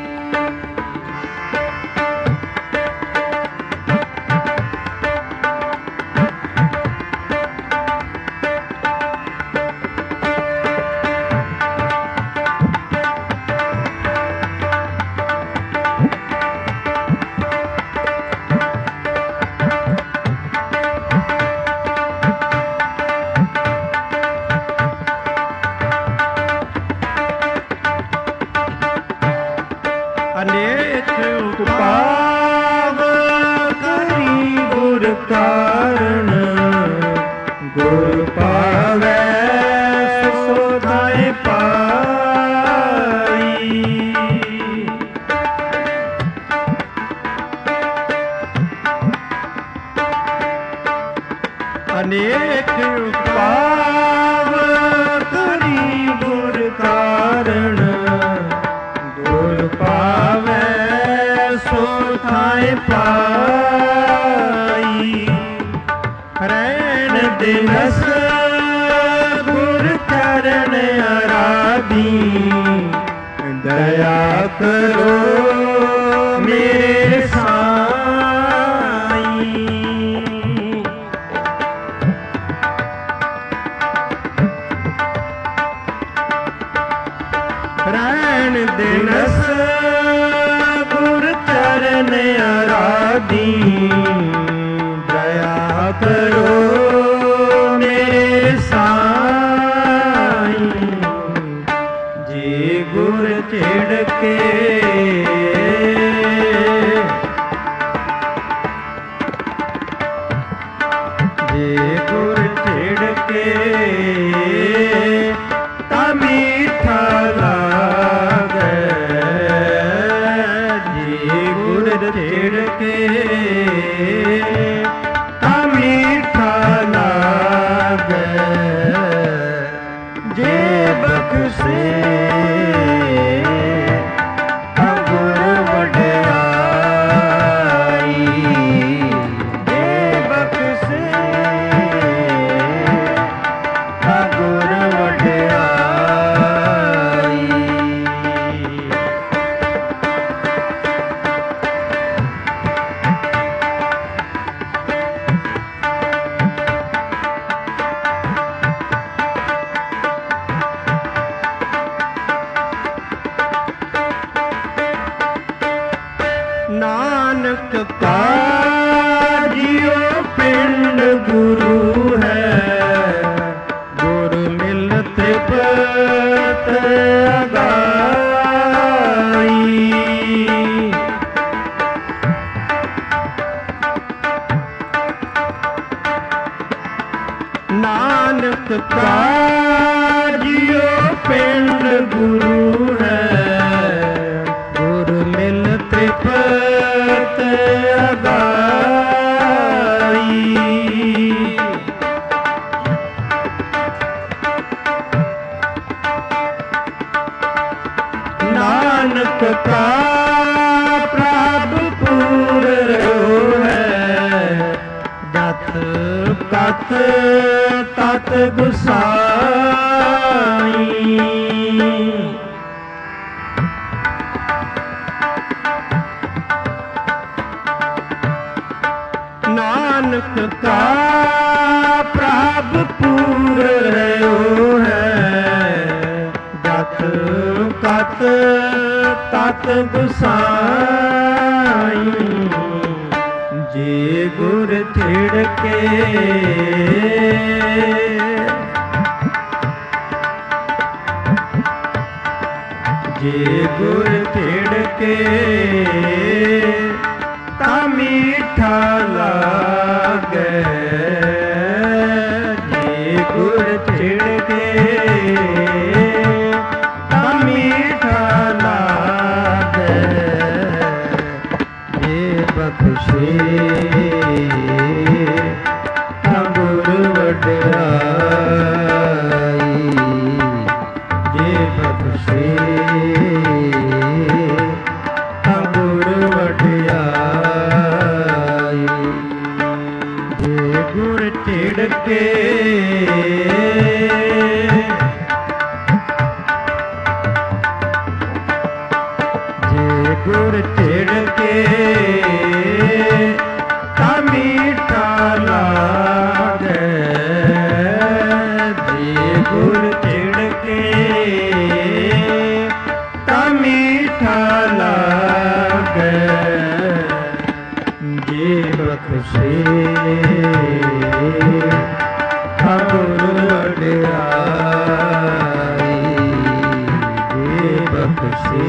ਅਨੇਕ ਉਪਾਵ ਕਰੀ ਗੁਰ ਕਾਰਣ। ਗੁਰ ਪਾਵੈ ਸੋ ਥਾਏ ਪਾਈ। ਅਨੇਕ ਉਪਾਵ ਕਰੀ ਗੁਰ ਕਾਰਣ। ਗੁਰ ਪਾਵੈ ਸੋ ਥਾਏ ਪਾਈ। ਰਹਿਣ ਦਿਨਸ ਗੁਰ ਚਰਨ ਅਰਾਧੀ। ਦਇਆ ਕਰੋ ਮੇਰੇ ਸਾਈਂ। ਰਹਿਣ ਦਿਨਸ ਗੁਰ ਚਰਨ ਅਰਾਧੀ। ਦਇਆ ਕਰੋ ਮੇਰੇ ਸਾਈਂ। ਜੇ ਗੁਰ ਛਿੜਕੇ ਜੇ ਗੁਰ ਛਿੜਕੇ ਤਾਂ ਮੀਠਾ ਲਾਗੈ। ਜੇ ਗੁਰ ਛਿੜਕੇ ਤਾਂ ਮੀਠਾ ਲਾਗੈ। ਜੇ ਬਖਸ਼ੇ ਤਾਂ ਗੁਰ ਵਡਿਆਈ। ਜੇ ਬਖਸ਼ੇ ਤਾਂ ਗੁਰ ਵਡਿਆਈ। ਨਾਨਕ ਕਾ ਜਿਉ ਪਿੰਡ ਗੁਰੂ ਹੈ, ਗੁਰ ਮਿਲ ਤ੍ਰਿਪਤ ਅਗਾਈ। ਨਾਨਕ ਕਾ ਪ੍ਰਭ ਪੂਰ ਰਹਿਓ ਹੈ, ਜਤ ਕਤ ਤਤ ਗੁਸਾਈ। ਨਾਨਕ ਕਾ ਪ੍ਰਭ ਪੂਰ ਰਹਿਓ ਹੈ, ਜਤ ਕਤ ਤਤ ਗੁਸਾਈ। ਜੇ ਗੁਰ ਛਿੜਕੇ ਜੇ ਗੁਰ ਛਿੜਕੇ ਤਾਂ ਮੀਠਾ ਲਾਗੇ, ਜੇ ਗੁਰ ਛਿੜਕੇ ਤਾਂ ਮੀਠਾ ਲਾਗੇ। ਜੇ ਬਖਸ਼ੇ ਤਾਂ ਗੁਰ ਵਡਿਆਈ, ਜੇ ਬਖਸ਼ੇ ਤਾਂ ਗੁਰ ਵਡਿਆਈ। ਜੇ ਗੁਰ ਛਿੜਕੇ ਜੇ ਗੁਰ ਛਿੜਕੇ ਤਾਂ ਮੀਠਾ ਲਾਗੇ, ਜੇ ਗੁਰ ਛਿੜਕੇ ਤਾਂ ਮੀਠਾ ਲਾਗੇ। ਜੇ ਬਖਸ਼ੇ ਤਾਂ ਗੁਰ ਵਡਿਆਈ, ਜੇ ਬਖਸ਼ੇ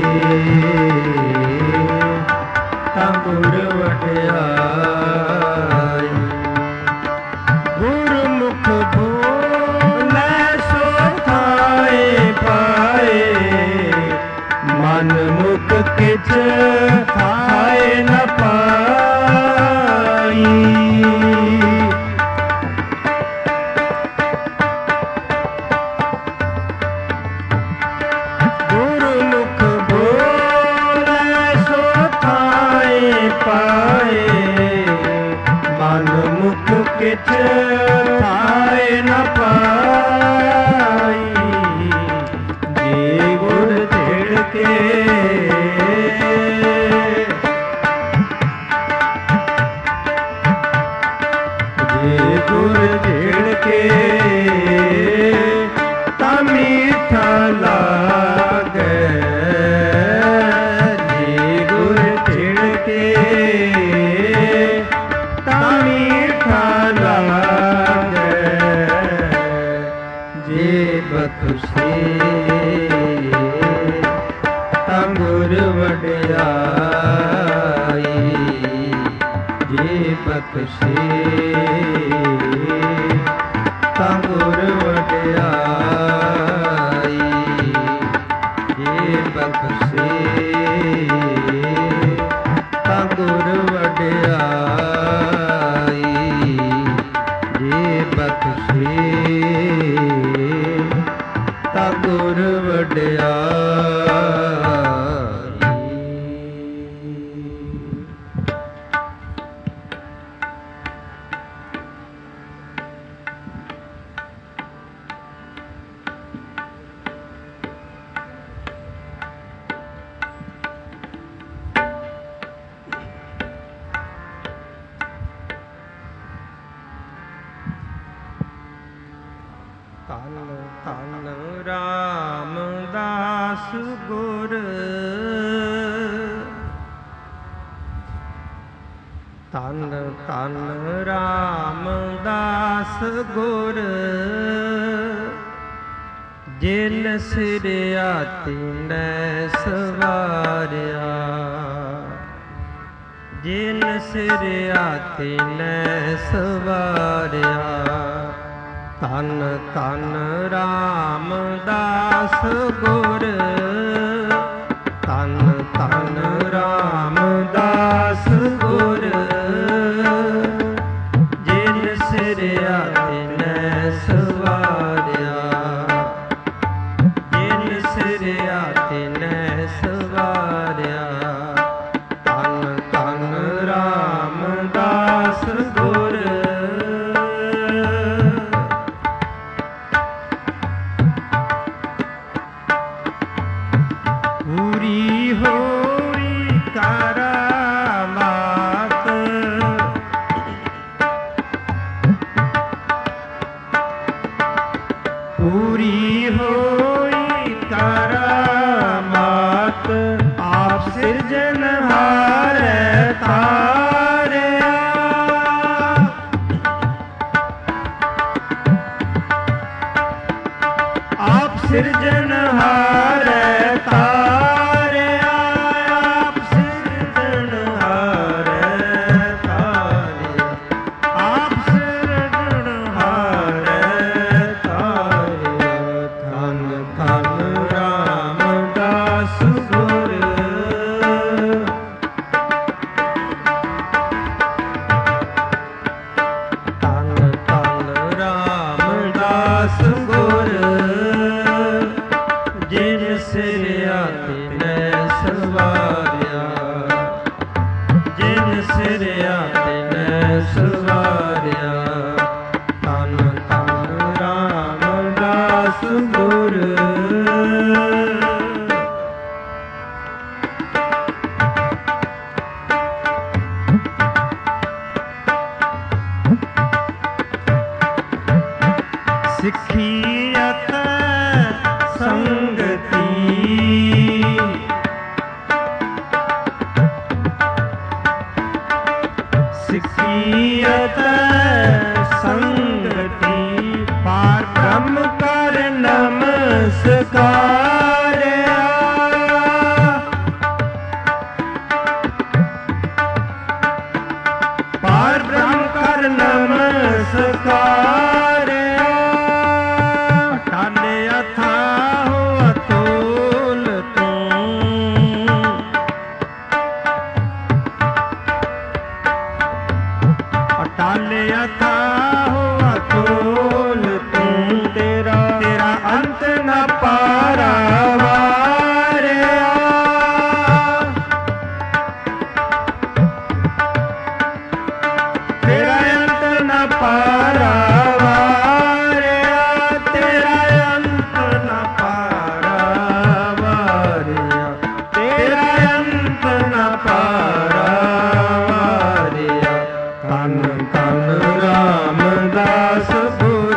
ਤਾਂ ਗੁਰ ਵਡਿਆਈ। ਗੁਰਮੁਖ ਬੋਲੇ ਸੋ ਥਾਏ ਪਾਏ, ਮਨ ਮੁਖ ਕਿਛ ਥਾਏ ਨ ਪਾਈ। ਗੁਰਮੁਖ ਬੋਲੇ ਸੋ ਥਾਏ ਪਾਏ, ਮਨ ਮੁਖ ਕਿਛ ਥਾਏ ਨ ਪਾਈ। ਜੇ ਗੁਰ ਛਿੜਕੇ ਜੇ ਗੁਰ ਛਿੜਕੇ ਤਾਂ ਮੀਠਾ ਲਾਗੇ, ਜੇ ਗੁਰ ਛਿੜਕੇ ਤਾਂ ਮੀਠਾ ਲਾਗੇ। ਜੇ ਬਖਸ਼ੇ ਤਾਂ ਗੁਰ ਵਡਿਆਈ, ਜੇ ਬਖਸ਼ੇ ਤਾਂ ਗੁਰ ਵਡਿਆਈ। ਜੇ ਬਖਸ਼ੇ ਤਾਂ ਗੁਰ ਵਡਿਆਈ, ਜੇ ਬਖਸ਼ੇ ਤਾਂ ਗੁਰ ਵਡਿਆਈ। ਧੰਨ ਧੰਨ ਰਾਮਦਾਸ ਗੁਰ, ਧੰਨ ਧੰਨ ਰਾਮਦਾਸ ਗੁਰ। ਜਿਨ ਸਿਰਿਆ ਤਿਨੈ ਸਵਾਰਿਆ, ਜਿਨ ਸਿਰਿਆ ਤਿਨੈ ਸਵਾਰਿਆ। ਧਨ ਧਨ ਰਾਮਦਾਸ ਗੁਰ, ਧਨ ਧਨ ਰਾਮਦਾਸ ਗੁਰ, ਜਿਨ ਸਿਰਿਆ ਤਿਨੈ ਸਵਾਰਿਆ, ਜਿਨ ਸਿਰਿਆ ਤਿਨੈ ਸਵਾਰਿਆ, ਧਨ ਧਨ ਰਾਮਦਾਸ ਗੁਰ। ਪੂਰੀ ਹੋਈ ਕਰਾਮਾਤ, ਪੂਰੀ ਹੋਈ ਕਰਾਮਾਤ, ਆਪ ਸਿਰਜਣਹਾਰੈ ਤਾਰਿਆ, ਆਪ ਸਿਰਜਣਹਾਰੈ ਤਾਰਿਆ, ਆਪ ਸਿਰਜਣਹਾਰੈ ਤਾਰਿਆ, ਆਪ ਸਿਰਜਣਹਾਰੈ ਤਾਰਿਆ, ਧੰਨ ਧੰਨ ਰਾਮਦਾਸ ਗੁਰ, ਧੰਨ ਧੰਨ ਰਾਮਦਾਸ ਗੁਰ, ਜਿਨ ਸਿਰਿਆ ਤਿਨੈ ਸਵਾਰਿਆ, ਜਿਨ ਸਿਰਿਆ ਤਿਨੈ ਸਵਾਰਿਆ, ਧੰਨ ਧੰਨ ਰਾਮਦਾਸ ਗੁਰ। ਸਿੱਖੀਅਤ ਸੰਗਤੀ, ਸਿੱਖੀਅਤ ਸੰਗਤੀ, ਪਾਰ ਬ੍ਰਹਮ ਕਰ ਨਮਸਕਾਰਿਆ, ਪਾਰ ਬ੍ਰਹਮ ਕਰ ਨਮਸਕਾਰਿਆ, ਅਟਾਲੇ ਅਥਾਹੁ ਅਤੁਲ ਤੂੰ, ਅਟਾਲੇ ਅਥਾਹੁ ਅਤੁਲ ਤੂੰ, ਤੇਰਾ ਤੇਰਾ ਅੰਤ ਨ ਪਾਰਾਵਾਰਿਆ, ਤੇਰਾ ਅੰਤ ਨ ਪਾਰਾਵਾਰਿਆ, ਤੇਰਾ ਅੰਤ ਨ ਪਾਰਾਵਾਰਿਆ, ਤੇਰਾ ਅੰਤ ਨ ਪਾਰਾਵਾਰਿਆ, ਧੰਨ ਧੰਨ ਰਾਮਦਾਸ ਗੁਰ,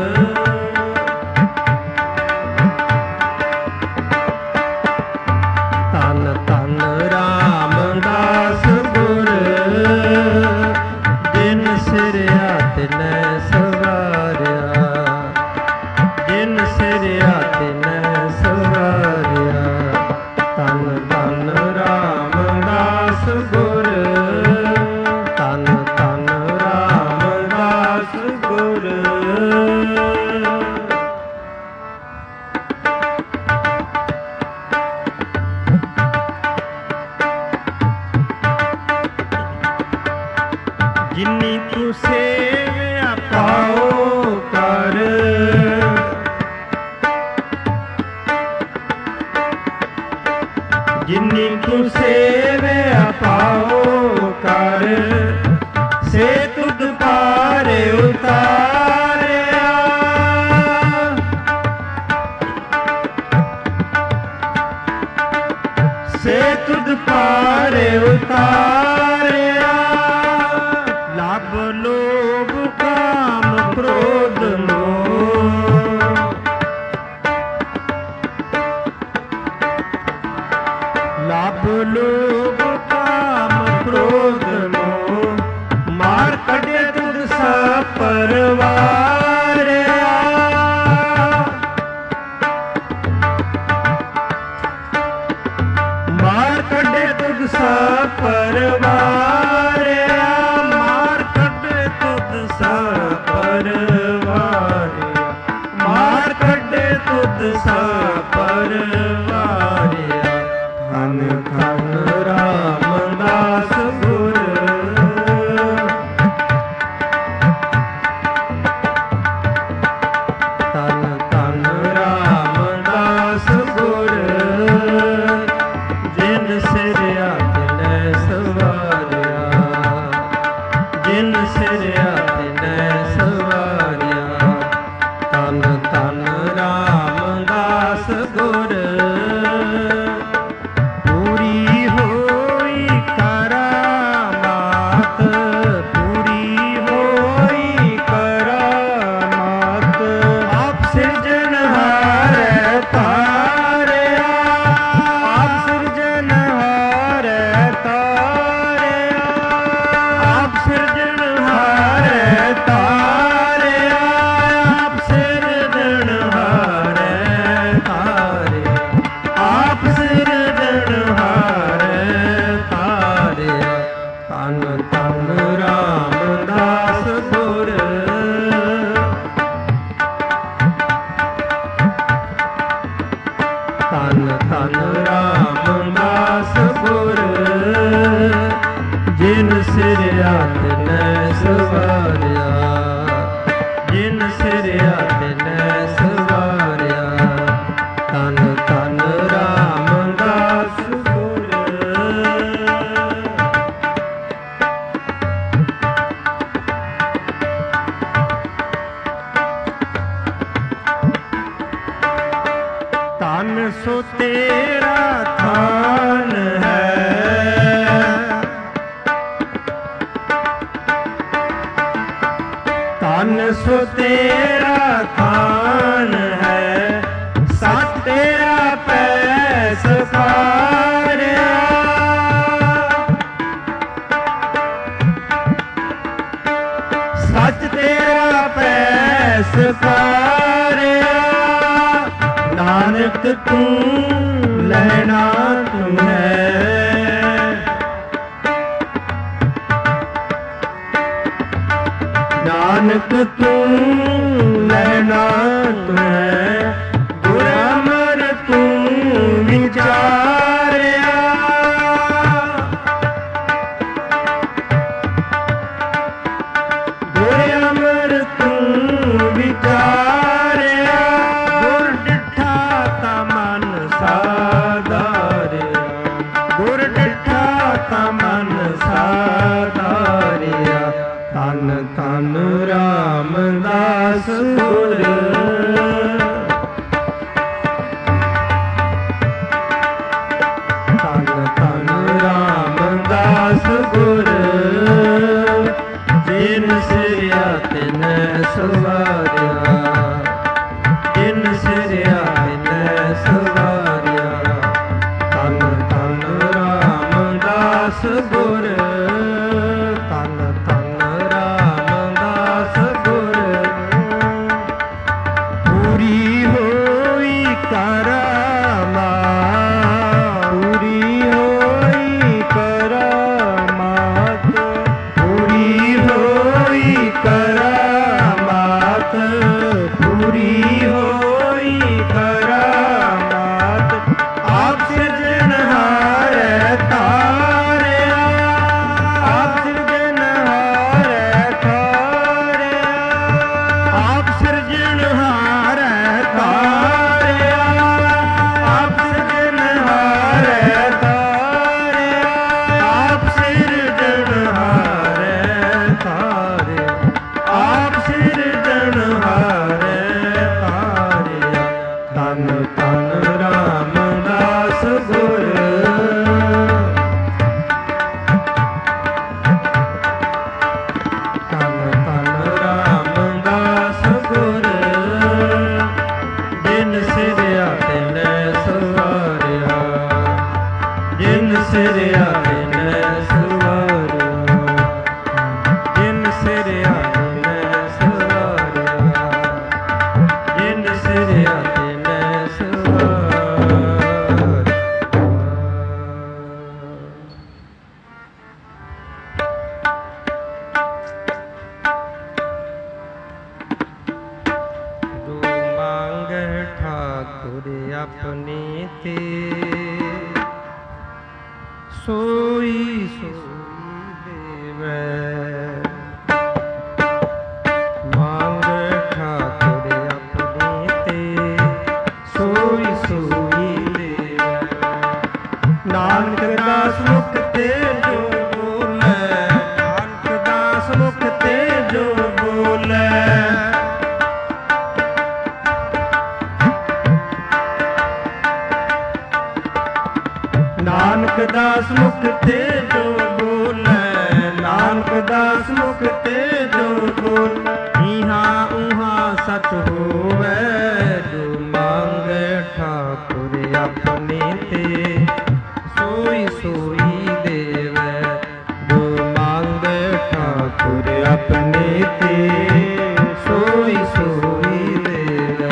ਧੰਨ ਧੰਨ ਰਾਮਦਾਸ ਗੁਰ, ਜਿਨ ਸਿਰਿਆ ਤਿਨੈ ਸਵਾਰਿਆ, ਜਿਨ ਸਿਰਿਆ ਤਿਨੈ ਸਵਾਰਿਆ, ਧੰਨ ਧੰਨ ਰਾਮਦਾਸ ਗੁਰ, ਧੰਨ ਧੰਨ ਰਾਮਦਾਸ ਗੁਰ। ਜਿਨੀ ਤੂੰ ਸੇਵਿਆ ਪਾਉ ਕਰ, ਜਿਨੀ ਤੂੰ ਸੇਵਿਆ ਪਾਉ ਕਰ, ਸੇ ਤੁਧ ਪਾਰੇ ਉਤਾਰਿਆ, ਸੇ ਤੁਧ ਪਾਰੇ ਉਤਾਰਿਆ, ਲਾਭ ਲੋਭ ਕਾਮ ਕ੍ਰੋਧ ਮੋਹ, ਲਾਭ ਲੋਭ ਕਾਮ ਕ੍ਰੋਧ ਮੋਹ, ਮਾਰ ਕੱਢੇ ਤੁਧ ਸਾ ਪਰਵਾਰਿਆ, ਮਾਰ ਕੱਢੇ ਤੁਧ ਸਾ ਪਰ ਭਗਤ ਸਪਰਵਾਰਿਆ। ਧੰਨ ਧੰਨ ਰਾਮਦਾਸ ਗੁਰ। ਧੰਨ ਧੰਨ ਰਾਮਦਾਸ ਗੁਰ। ਜਿਨ ਸਿਰਿਆ ਤਿਨੈ ਸਵਾਰਿਆ। ਜਿਨ ਸਿਰਿਆ ਤਿਨੈ ਸਵਾਰਿਆ। ਧੰਨ ਧੰਨ ਰਾਮਦਾਸ ਗੁਰ। ਪੂਰੀ ਹੋਈ ਕਰਾਮਾਤ। ਪੂਰੀ ਹੋਈ ਕਰਾਮਾਤ। ਆਪ ਸਿਰਜਣਹਾਰੈ ਤਾਰਿਆ। ਆਪ ਸਿਰਜਣਹਾਰੈ ਤਾਰਿਆ। ਆਪ ਸਿਰਜਣਹਾਰੈ ਤਾਰਿਆ। ਆਪ ਸਿਰਜਣਹਾਰੈ ਤਾਰਿਆ। ਆਪ ਸਿਰਜਣਹਾਰੈ ਤਾਰਿਆ। ਧੰਨ ਧੰਨ ਰਾਮਦਾਸ ਗੁਰ। ਧੰਨ ਧੰਨ ਰਾਮਦਾਸ ਗੁਰ। ਜਿਨ ਸਿਰਿਆ ਤਿਨੈ ਸਵਾਰਿਆ। ਜਿਨ ਸਿਰਿਆ ਤਿਨੈ ਸਵਾਰਿਆ। ਧੰਨ ਧੰਨ ਰਾਮਦਾਸ ਗੁਰ। ਧੰਨ ਸੋ ਤੇਰਾ ਥਾਨ ਹੈ। ਧੰਨ ਸੋ ਤੇਰਾ ਥਾਨ ਹੈ। ਸੱਚ ਤੇਰਾ ਪੈਸ ਪਾਰਿਆ। ਸੱਚ ਤੇਰਾ ਪੈਸ ਪਾਰਿਆ। ਨਾਨਕ ਤੂੰ ਲੈਣਾ ਤੂੰ ਹੈ। ਨਾਨਕ ਤੂੰ ਲੈਣਾ ਤੂੰ ਹੈ। ਗੁਰ ਅਮਰ ਤੂੰ ਵਿਚਾਰਿਆ। ਗੁਰ ਅਮਰ ਤੂੰ ਵਿਚਾਰਿਆ। ਗੁਰ ਡਿਠਾ ਤਾ ਮਨ ਸਾਧਾਰਿਆ। ਗੁਰ ਡਿਠਾ ਤਾ ਮਨ ਸਾਧਾਰਿਆ। ਧੰਨ ਧੰਨ ਰਾਮਦਾਸ ਗੁਰ। ਧੰਨ ਧੰਨ ਰਾਮਦਾਸ ਗੁਰ। ਜਿਨ ਸਿਰਿਆ ਤਿਨੈ ਸਵਾਰਿਆ। ਜਿਨ ਸਿਰਿਆ ਤਿਨੈ ਸਵਾਰਿਆ। ਧੰਨ ਧੰਨ ਰਾਮਦਾਸ ਗੁਰ। ਧੰਨ ਧੰਨ ਰਾਮਦਾਸ ਗੁਰ। ਪੂਰੀ ਹੋਈ ਕਰਾਮਾਤ। ਪੂਰੀ ਹੋਈ ਕਰਾਮਾਤ। ਪੂਰੀ ਹੋਈ ਕਰਾਮਾਤ। ਪੂਰੀ ਹੋਈ ਕਰਾਮਾਤ। ਆਪ ਸਿਰਜਣਹਾਰੈ ਤਾਰਿਆ। ਆਪ ਸਿਰਜਣਹਾਰੈ ਤਾਰਿਆ। ਆਪ ਸਿਰਜਣਹਾਰੈ ਤਾਰਿਆ। ਆਪ ਸਿਰਜਣਹਾਰੈ ਤਾਰਿਆ। ਆਪ ਸਿਰਜਣਹਾਰੈ ਤਾਰਿਆ। ਆਪ ਸਿਰਜਣਹਾਰੈ ਤਾਰਿਆ। ਧੰਨ ਧੰਨ ਰਾਮਦਾਸ ਗੁਰ। ਧੰਨ ਧੰਨ ਰਾਮਦਾਸ ਗੁਰ। ठाकुर अपने ते सोई सोई देवै मांग ठाकुर अपने ते सोई सोई देवै नानक दास मुख ते जो बोलै नानक दास मुख ते जो बोलै नानक दास मुख ते जो बोलै नानक दास मुख ते जो बोलै इहाँ उहाँ सच होवै जो मांगै ठाकुर अपने ते सोई सोई देवै जो मांगै ठाकुर अपने ते सोई सोई देवै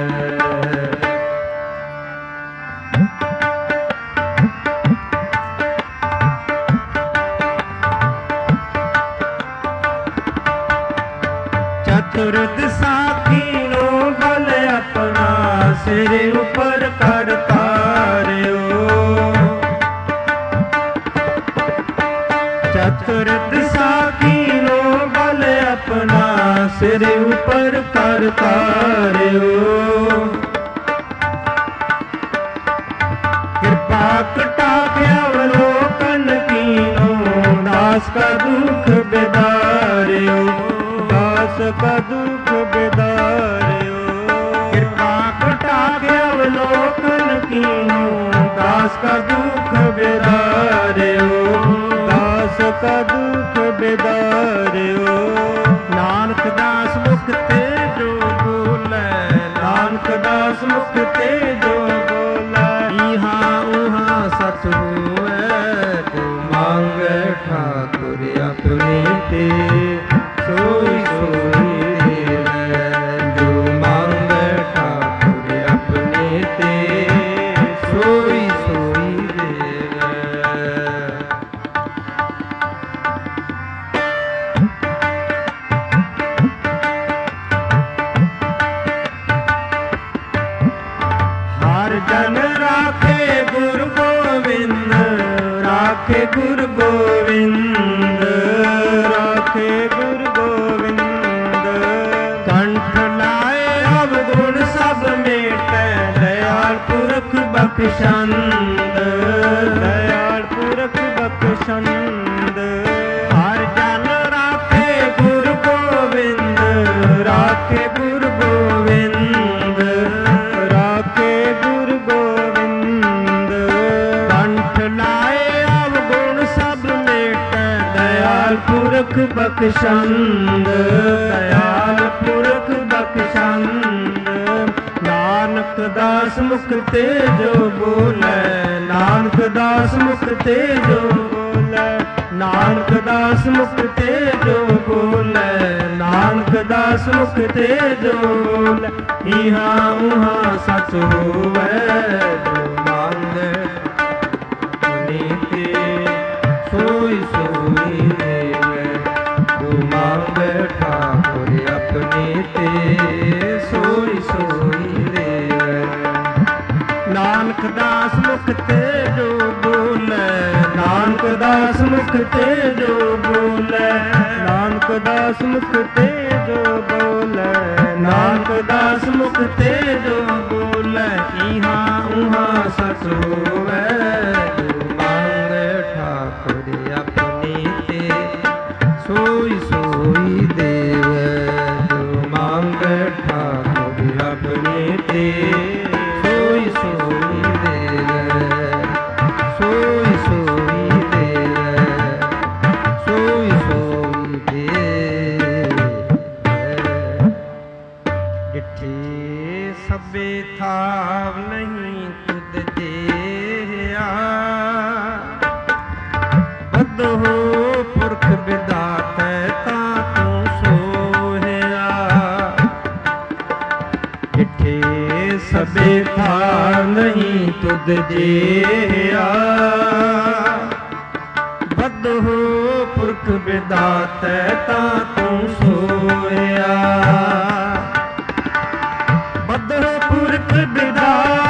चतुर दिशा कीनो बल अपना सिर ऊपर कर तारियो चतुर दिशा कीनो बल अपना सिर ऊपर कर तारियो कृपा कटाके अवलोकन कीनो दास का दुख बेदारियो दास का दुख बेदारियो कृपा कटाके अवलोकन कीनो दास का दुख बेदारियो दास का दुख बेदारियो नानक दास मुख ते जो बोलै नानक दास मुख ते जो बोलै इहाँ उहाँ सच होवै जो मांगै ठाकुर अपने ते सोई सोई देवै जो मांगै ठाकुर अपने ते सोई सोई देवै हर जन राखे गुरु गोविंद राखे गुरु गोविंद राखे गुरु गोविंद कंठ लाए अवगुण सब मेटै दयाल पुरख बख्शंद दयाल पुरख बख्शंद हर जन राखे गुरु गोविंद राखे गुरु गोविंद राखे गुरु गोविंद कंठ लाए अवगुण सब मेटै दयाल पुरख बख्शंद दयाल पुरख बख्शंद नानक दास मुख ते जो बोलै नानक दास मुख ते जो बोलै नानक दास मुख ते जो बोलै नानक दास मुख ते जो बोलै इहाँ उहाँ सच होवै जो मांगै अपने ते सोई सोई देवै जो मांगै ठाकुर अपने ते सोई सोई देवै नानक दास मुख ते जो बोलै नानक दास मुख ते जो बोलै नानक दास मुख ते जो बोलै नानक दास मुख ते जो बोलै इहाँ उहाँ सच होवै जो मांगै ठाकुर अपने ते सोई सोई देवै जो मांगै ठाकुर अपने ते सोई सोई देवै सोई सोई देवै सोई सोई देवै डिठे सबे थाव नहीं तुद देया बद हो पुरख विदातै तां तूं सोहिया डिठे सबे थाव नहीं तुद देया बद हो पुरख विदातै तां तूं सोहिया बद हो पुरख विदातै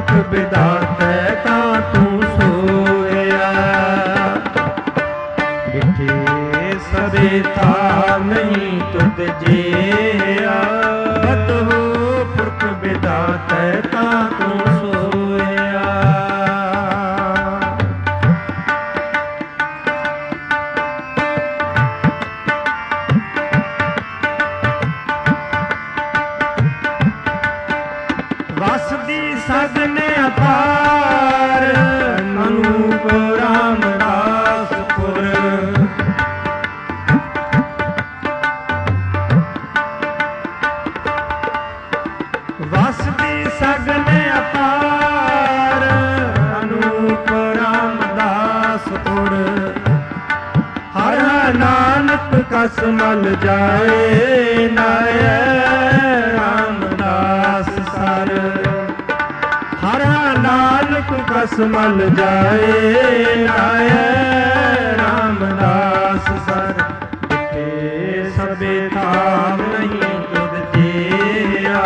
ਪੁਰਖ ਵਿਦਾਤੈ ਤਾਂ ਤੂੰ ਸੋਇਆ। ਵਿਖੇ ਸਭੇ ਥਾ ਨਹੀਂ ਤੁਧ ਜੀਆ, ਬਦਹੁ ਪੁਰਖ ਵਿਦਾਤੈ ਤਾਂ ਤੂੰ ਸੋਇਆ। ਵਸਦੀ ਸਗਨ ਅਪਾਰ ਅਨੂਪ ਰਾਮਦਾਸਪੁਰ। ਵਸਦੀ ਸਗਨ ਅਪਾਰ ਅਨੂਪ ਰਾਮਦਾਸਪੁਰ। ਹਰ ਨਾਨਕ ਕਸ ਮਲ ਜਾਏ ਨਾਇ ਰਾਮਦਾਸ ਸਰ। ਹਰ ਨਾਨਕ ਕਸ ਮਲ ਜਾਏ ਨਾਇ ਰਾਮਦਾਸ ਸਰ। ਵਿਖੇ ਸਭੇ ਥਾਮ ਨਹੀਂ ਤੁਧ ਜੀਆ,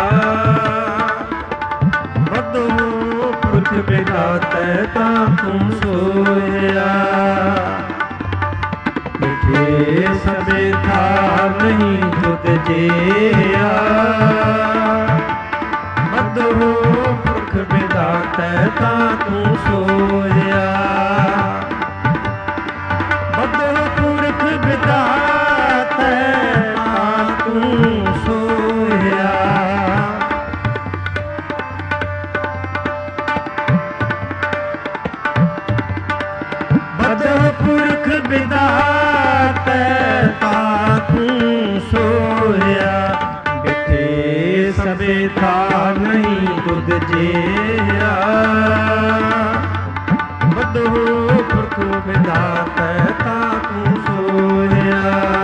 ਬਦਹੁ ਪੁਰਖ ਵਿਦਾਤੈ ਤਾਂ ਤੂੰ ਸੋਇਆ। ਵਿਖੇ ਸਭੇ ਥਾਮ ਨਹੀਂ ਤੁਧ ਜੀਆ, ਬਦਹੁ ਪੁਰਖ ਵਿਦਾਤੈ ਤਾਂ ਤੂੰ ਸੋਇਆ। ਬਦਹੁ ਪੁਰਖ ਵਿਦਾਤੈ ਤਾਂ ਤੂੰ ਸੋਇਆ। ਬਦਹੁ ਪੁਰਖ ਵਿਦਾਤੈ ਤਾਂ ਤੂੰ ਸੋਇਆ। ਵਿਖੇ ਸਭੇ ਥਾ ਨਹੀਂ ਤੁਧ ਜੀਆ, ਬਦਹੁ ਪੁਰਖ ਵਿਦਾਤੈ ਤਾਂ ਤੂੰ ਸੋਇਆ।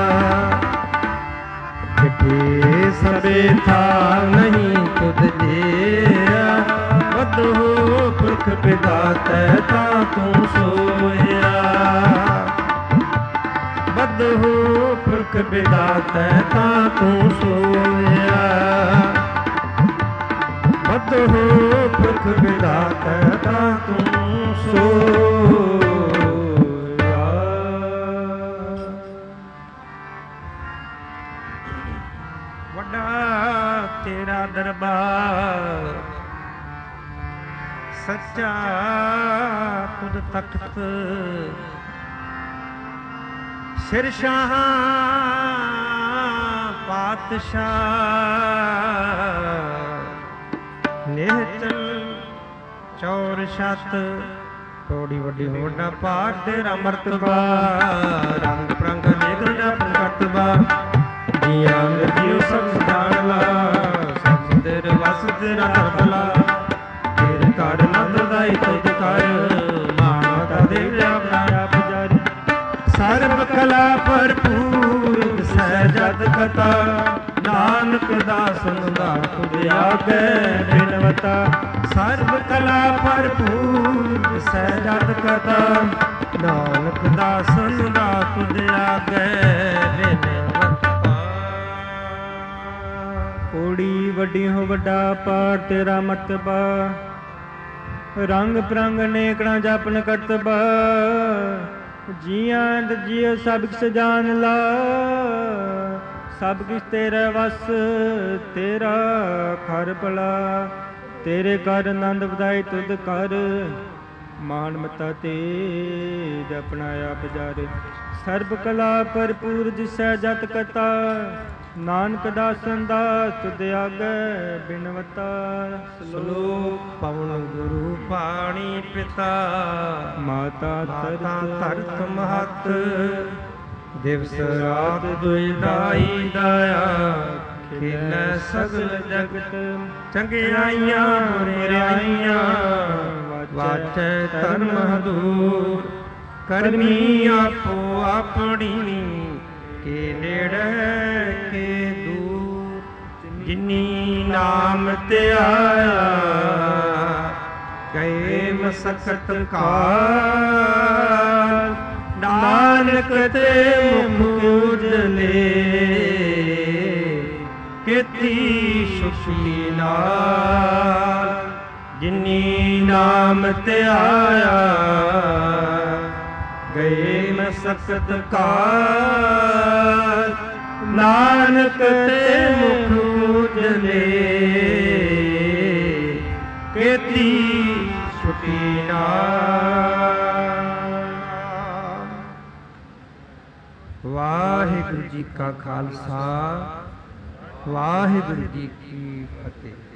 ਵਿਖੇ ਸਭੇ ਥਾ ਨਹੀਂ ਤੁਧ ਜੀਆ, ਬਦਹੁ ਪੁਰਖ ਵਿਦਾਤੈ ਤਾਂ ਤੂੰ ਸੋਇਆ। ਬਦਹੁ ਪੁਰਖ ਵਿਦਾਤੈ ਤਾਂ ਤੂੰ ਸੋਇਆ। ਬਦਹੁ ਪੁਰਖ ਵਿਦਾਤੈ ਤਾਂ ਤੂੰ ਸੋਇਆ। ਵੱਡਾ ਤੇਰਾ ਦਰਬਾਰ ਸੱਚਾ ਤੁਧ ਤਖਤ। ਸਿਰ ਸ਼ਾਹ ਪਾਤਸ਼ਾਹ ਨਿਹਚਲ ਚੌਰ ਛਤ। ਥੋੜੀ ਵੱਡੀ ਵੱਡਾ ਪਾਠ ਤੇਰਾ ਮਰਤਬਾ, ਰੰਗ ਪ੍ਰੰਗ ਨੇਕ ਦਾ ਪ੍ਰਗਟਬਾ। ਜੀਆਂ ਜੀਉ ਸਭ ਸਦਾਨ ਲਾ, ਸਭ ਤੇਰੇ ਵਸ ਤੇਰਾ ਧਰਮਲਾ। ਤੇਰੇ ਘਰ ਨੰਦ ਦਾਈ ਤੁਧ ਕਰ, ਮਾਤਾ ਦੇਵ ਆਪਣਾ ਪੁਜਾਰੀ। ਸਰਬ ਕਲਾ ਭਰਪੂਰ ਸਹਿਜਤ ਕਥਾ, ਨਾਨਕ ਦਾਸਨ ਦਾ ਤੁਧ ਆਗੇ ਬਿਨਵਤਾ। ਸਰਬ ਕਲਾ ਭਰਪੂਰ ਸਹਿਜਤ ਕਥਾ, ਨਾਨਕ ਦਾਸਨ ਦਾ ਤੁਧ ਆਗੇ ਬਿਨਵਤਾ। ਕੋੜੀ ਵੱਡੀ ਹੋ ਵੱਡਾ ਪਾਠ ਤੇਰਾ ਮਰਤਬਾ, ਰੰਗ ਪ੍ਰੰਗ ਨੇਕੜਾ ਜਪਨ ਕਰਤਬਾ। ਜੀਆਂ ਜੀਉ ਸਭ ਕਿਛ ਜਾਣ ਲਾ, ਸਭ ਕਿਛ ਤੇਰਾ ਵਸ ਤੇਰਾ ਖਰ ਭਲਾ। ਤੇਰੇ ਕਰ ਆਨੰਦ ਵਧਾਈ ਤੁਧ ਕਰ, ਮਾਨ ਮਤਾ ਤੇਜ ਆਪਣਾ ਆਪ ਜਾਰੇ। ਸਰਬ ਕਲਾ ਭਰਪੂਰ ਜਿਸੈ ਜਤ ਕਤਾ, ਨਾਨਕ ਦਾਸਨ ਦਾ ਤੁਧ ਆਗੇ ਬਿਨਵਤਾ। ਸਲੋਕ ਪਵਨ ਗੁਰੂ ਪਾਣੀ ਪਿਤਾ, ਮਾਤਾ ਧਰਤ ਮਹਤ। ਦਿਵਸ ਰਾਤ ਦੁਇ ਦਾਈ ਦਾਇਆ, ਖੇਲੈ ਸਗਲ ਜਗਤ। ਚੰਗਿਆਈਆਂ ਬੁਰਿਆਈਆਂ ਵਾਚੈ ਧਰਮ ਹਦੂਰ। ਕਰਮੀ ਆਪੋ ਆਪਣੀ ਕੇ ਨੇੜੇ ਕੇ ਦੂਰ। ਜਿਨੀ ਨਾਮ ਤੇ ਆਇਆ ਗਏ ਮਸਕਤ ਕਾਲ। ਨਾਨਕ ਤੇ ਮੁਖ ਉਜਲੇ ਕੀਤੀ ਸੁਖੀ ਨਾਲ। ਜਿਨੀ ਨਾਮ ਧਿਆਇਆ ਗਏ ਮਸਕਤ ਕਾਲ, ਨਾਨਕ ਤੇ ਮੁਖ ਉਜਲੇ ਕੀਤੀ ਛੁਟੀ ਨਾਮ। ਵਾਹਿਗੁਰੂ ਜੀ ਕਾ ਖਾਲਸਾ, ਵਾਹਿਗੁਰੂ ਜੀ ਕੀ ਫਤਿਹ।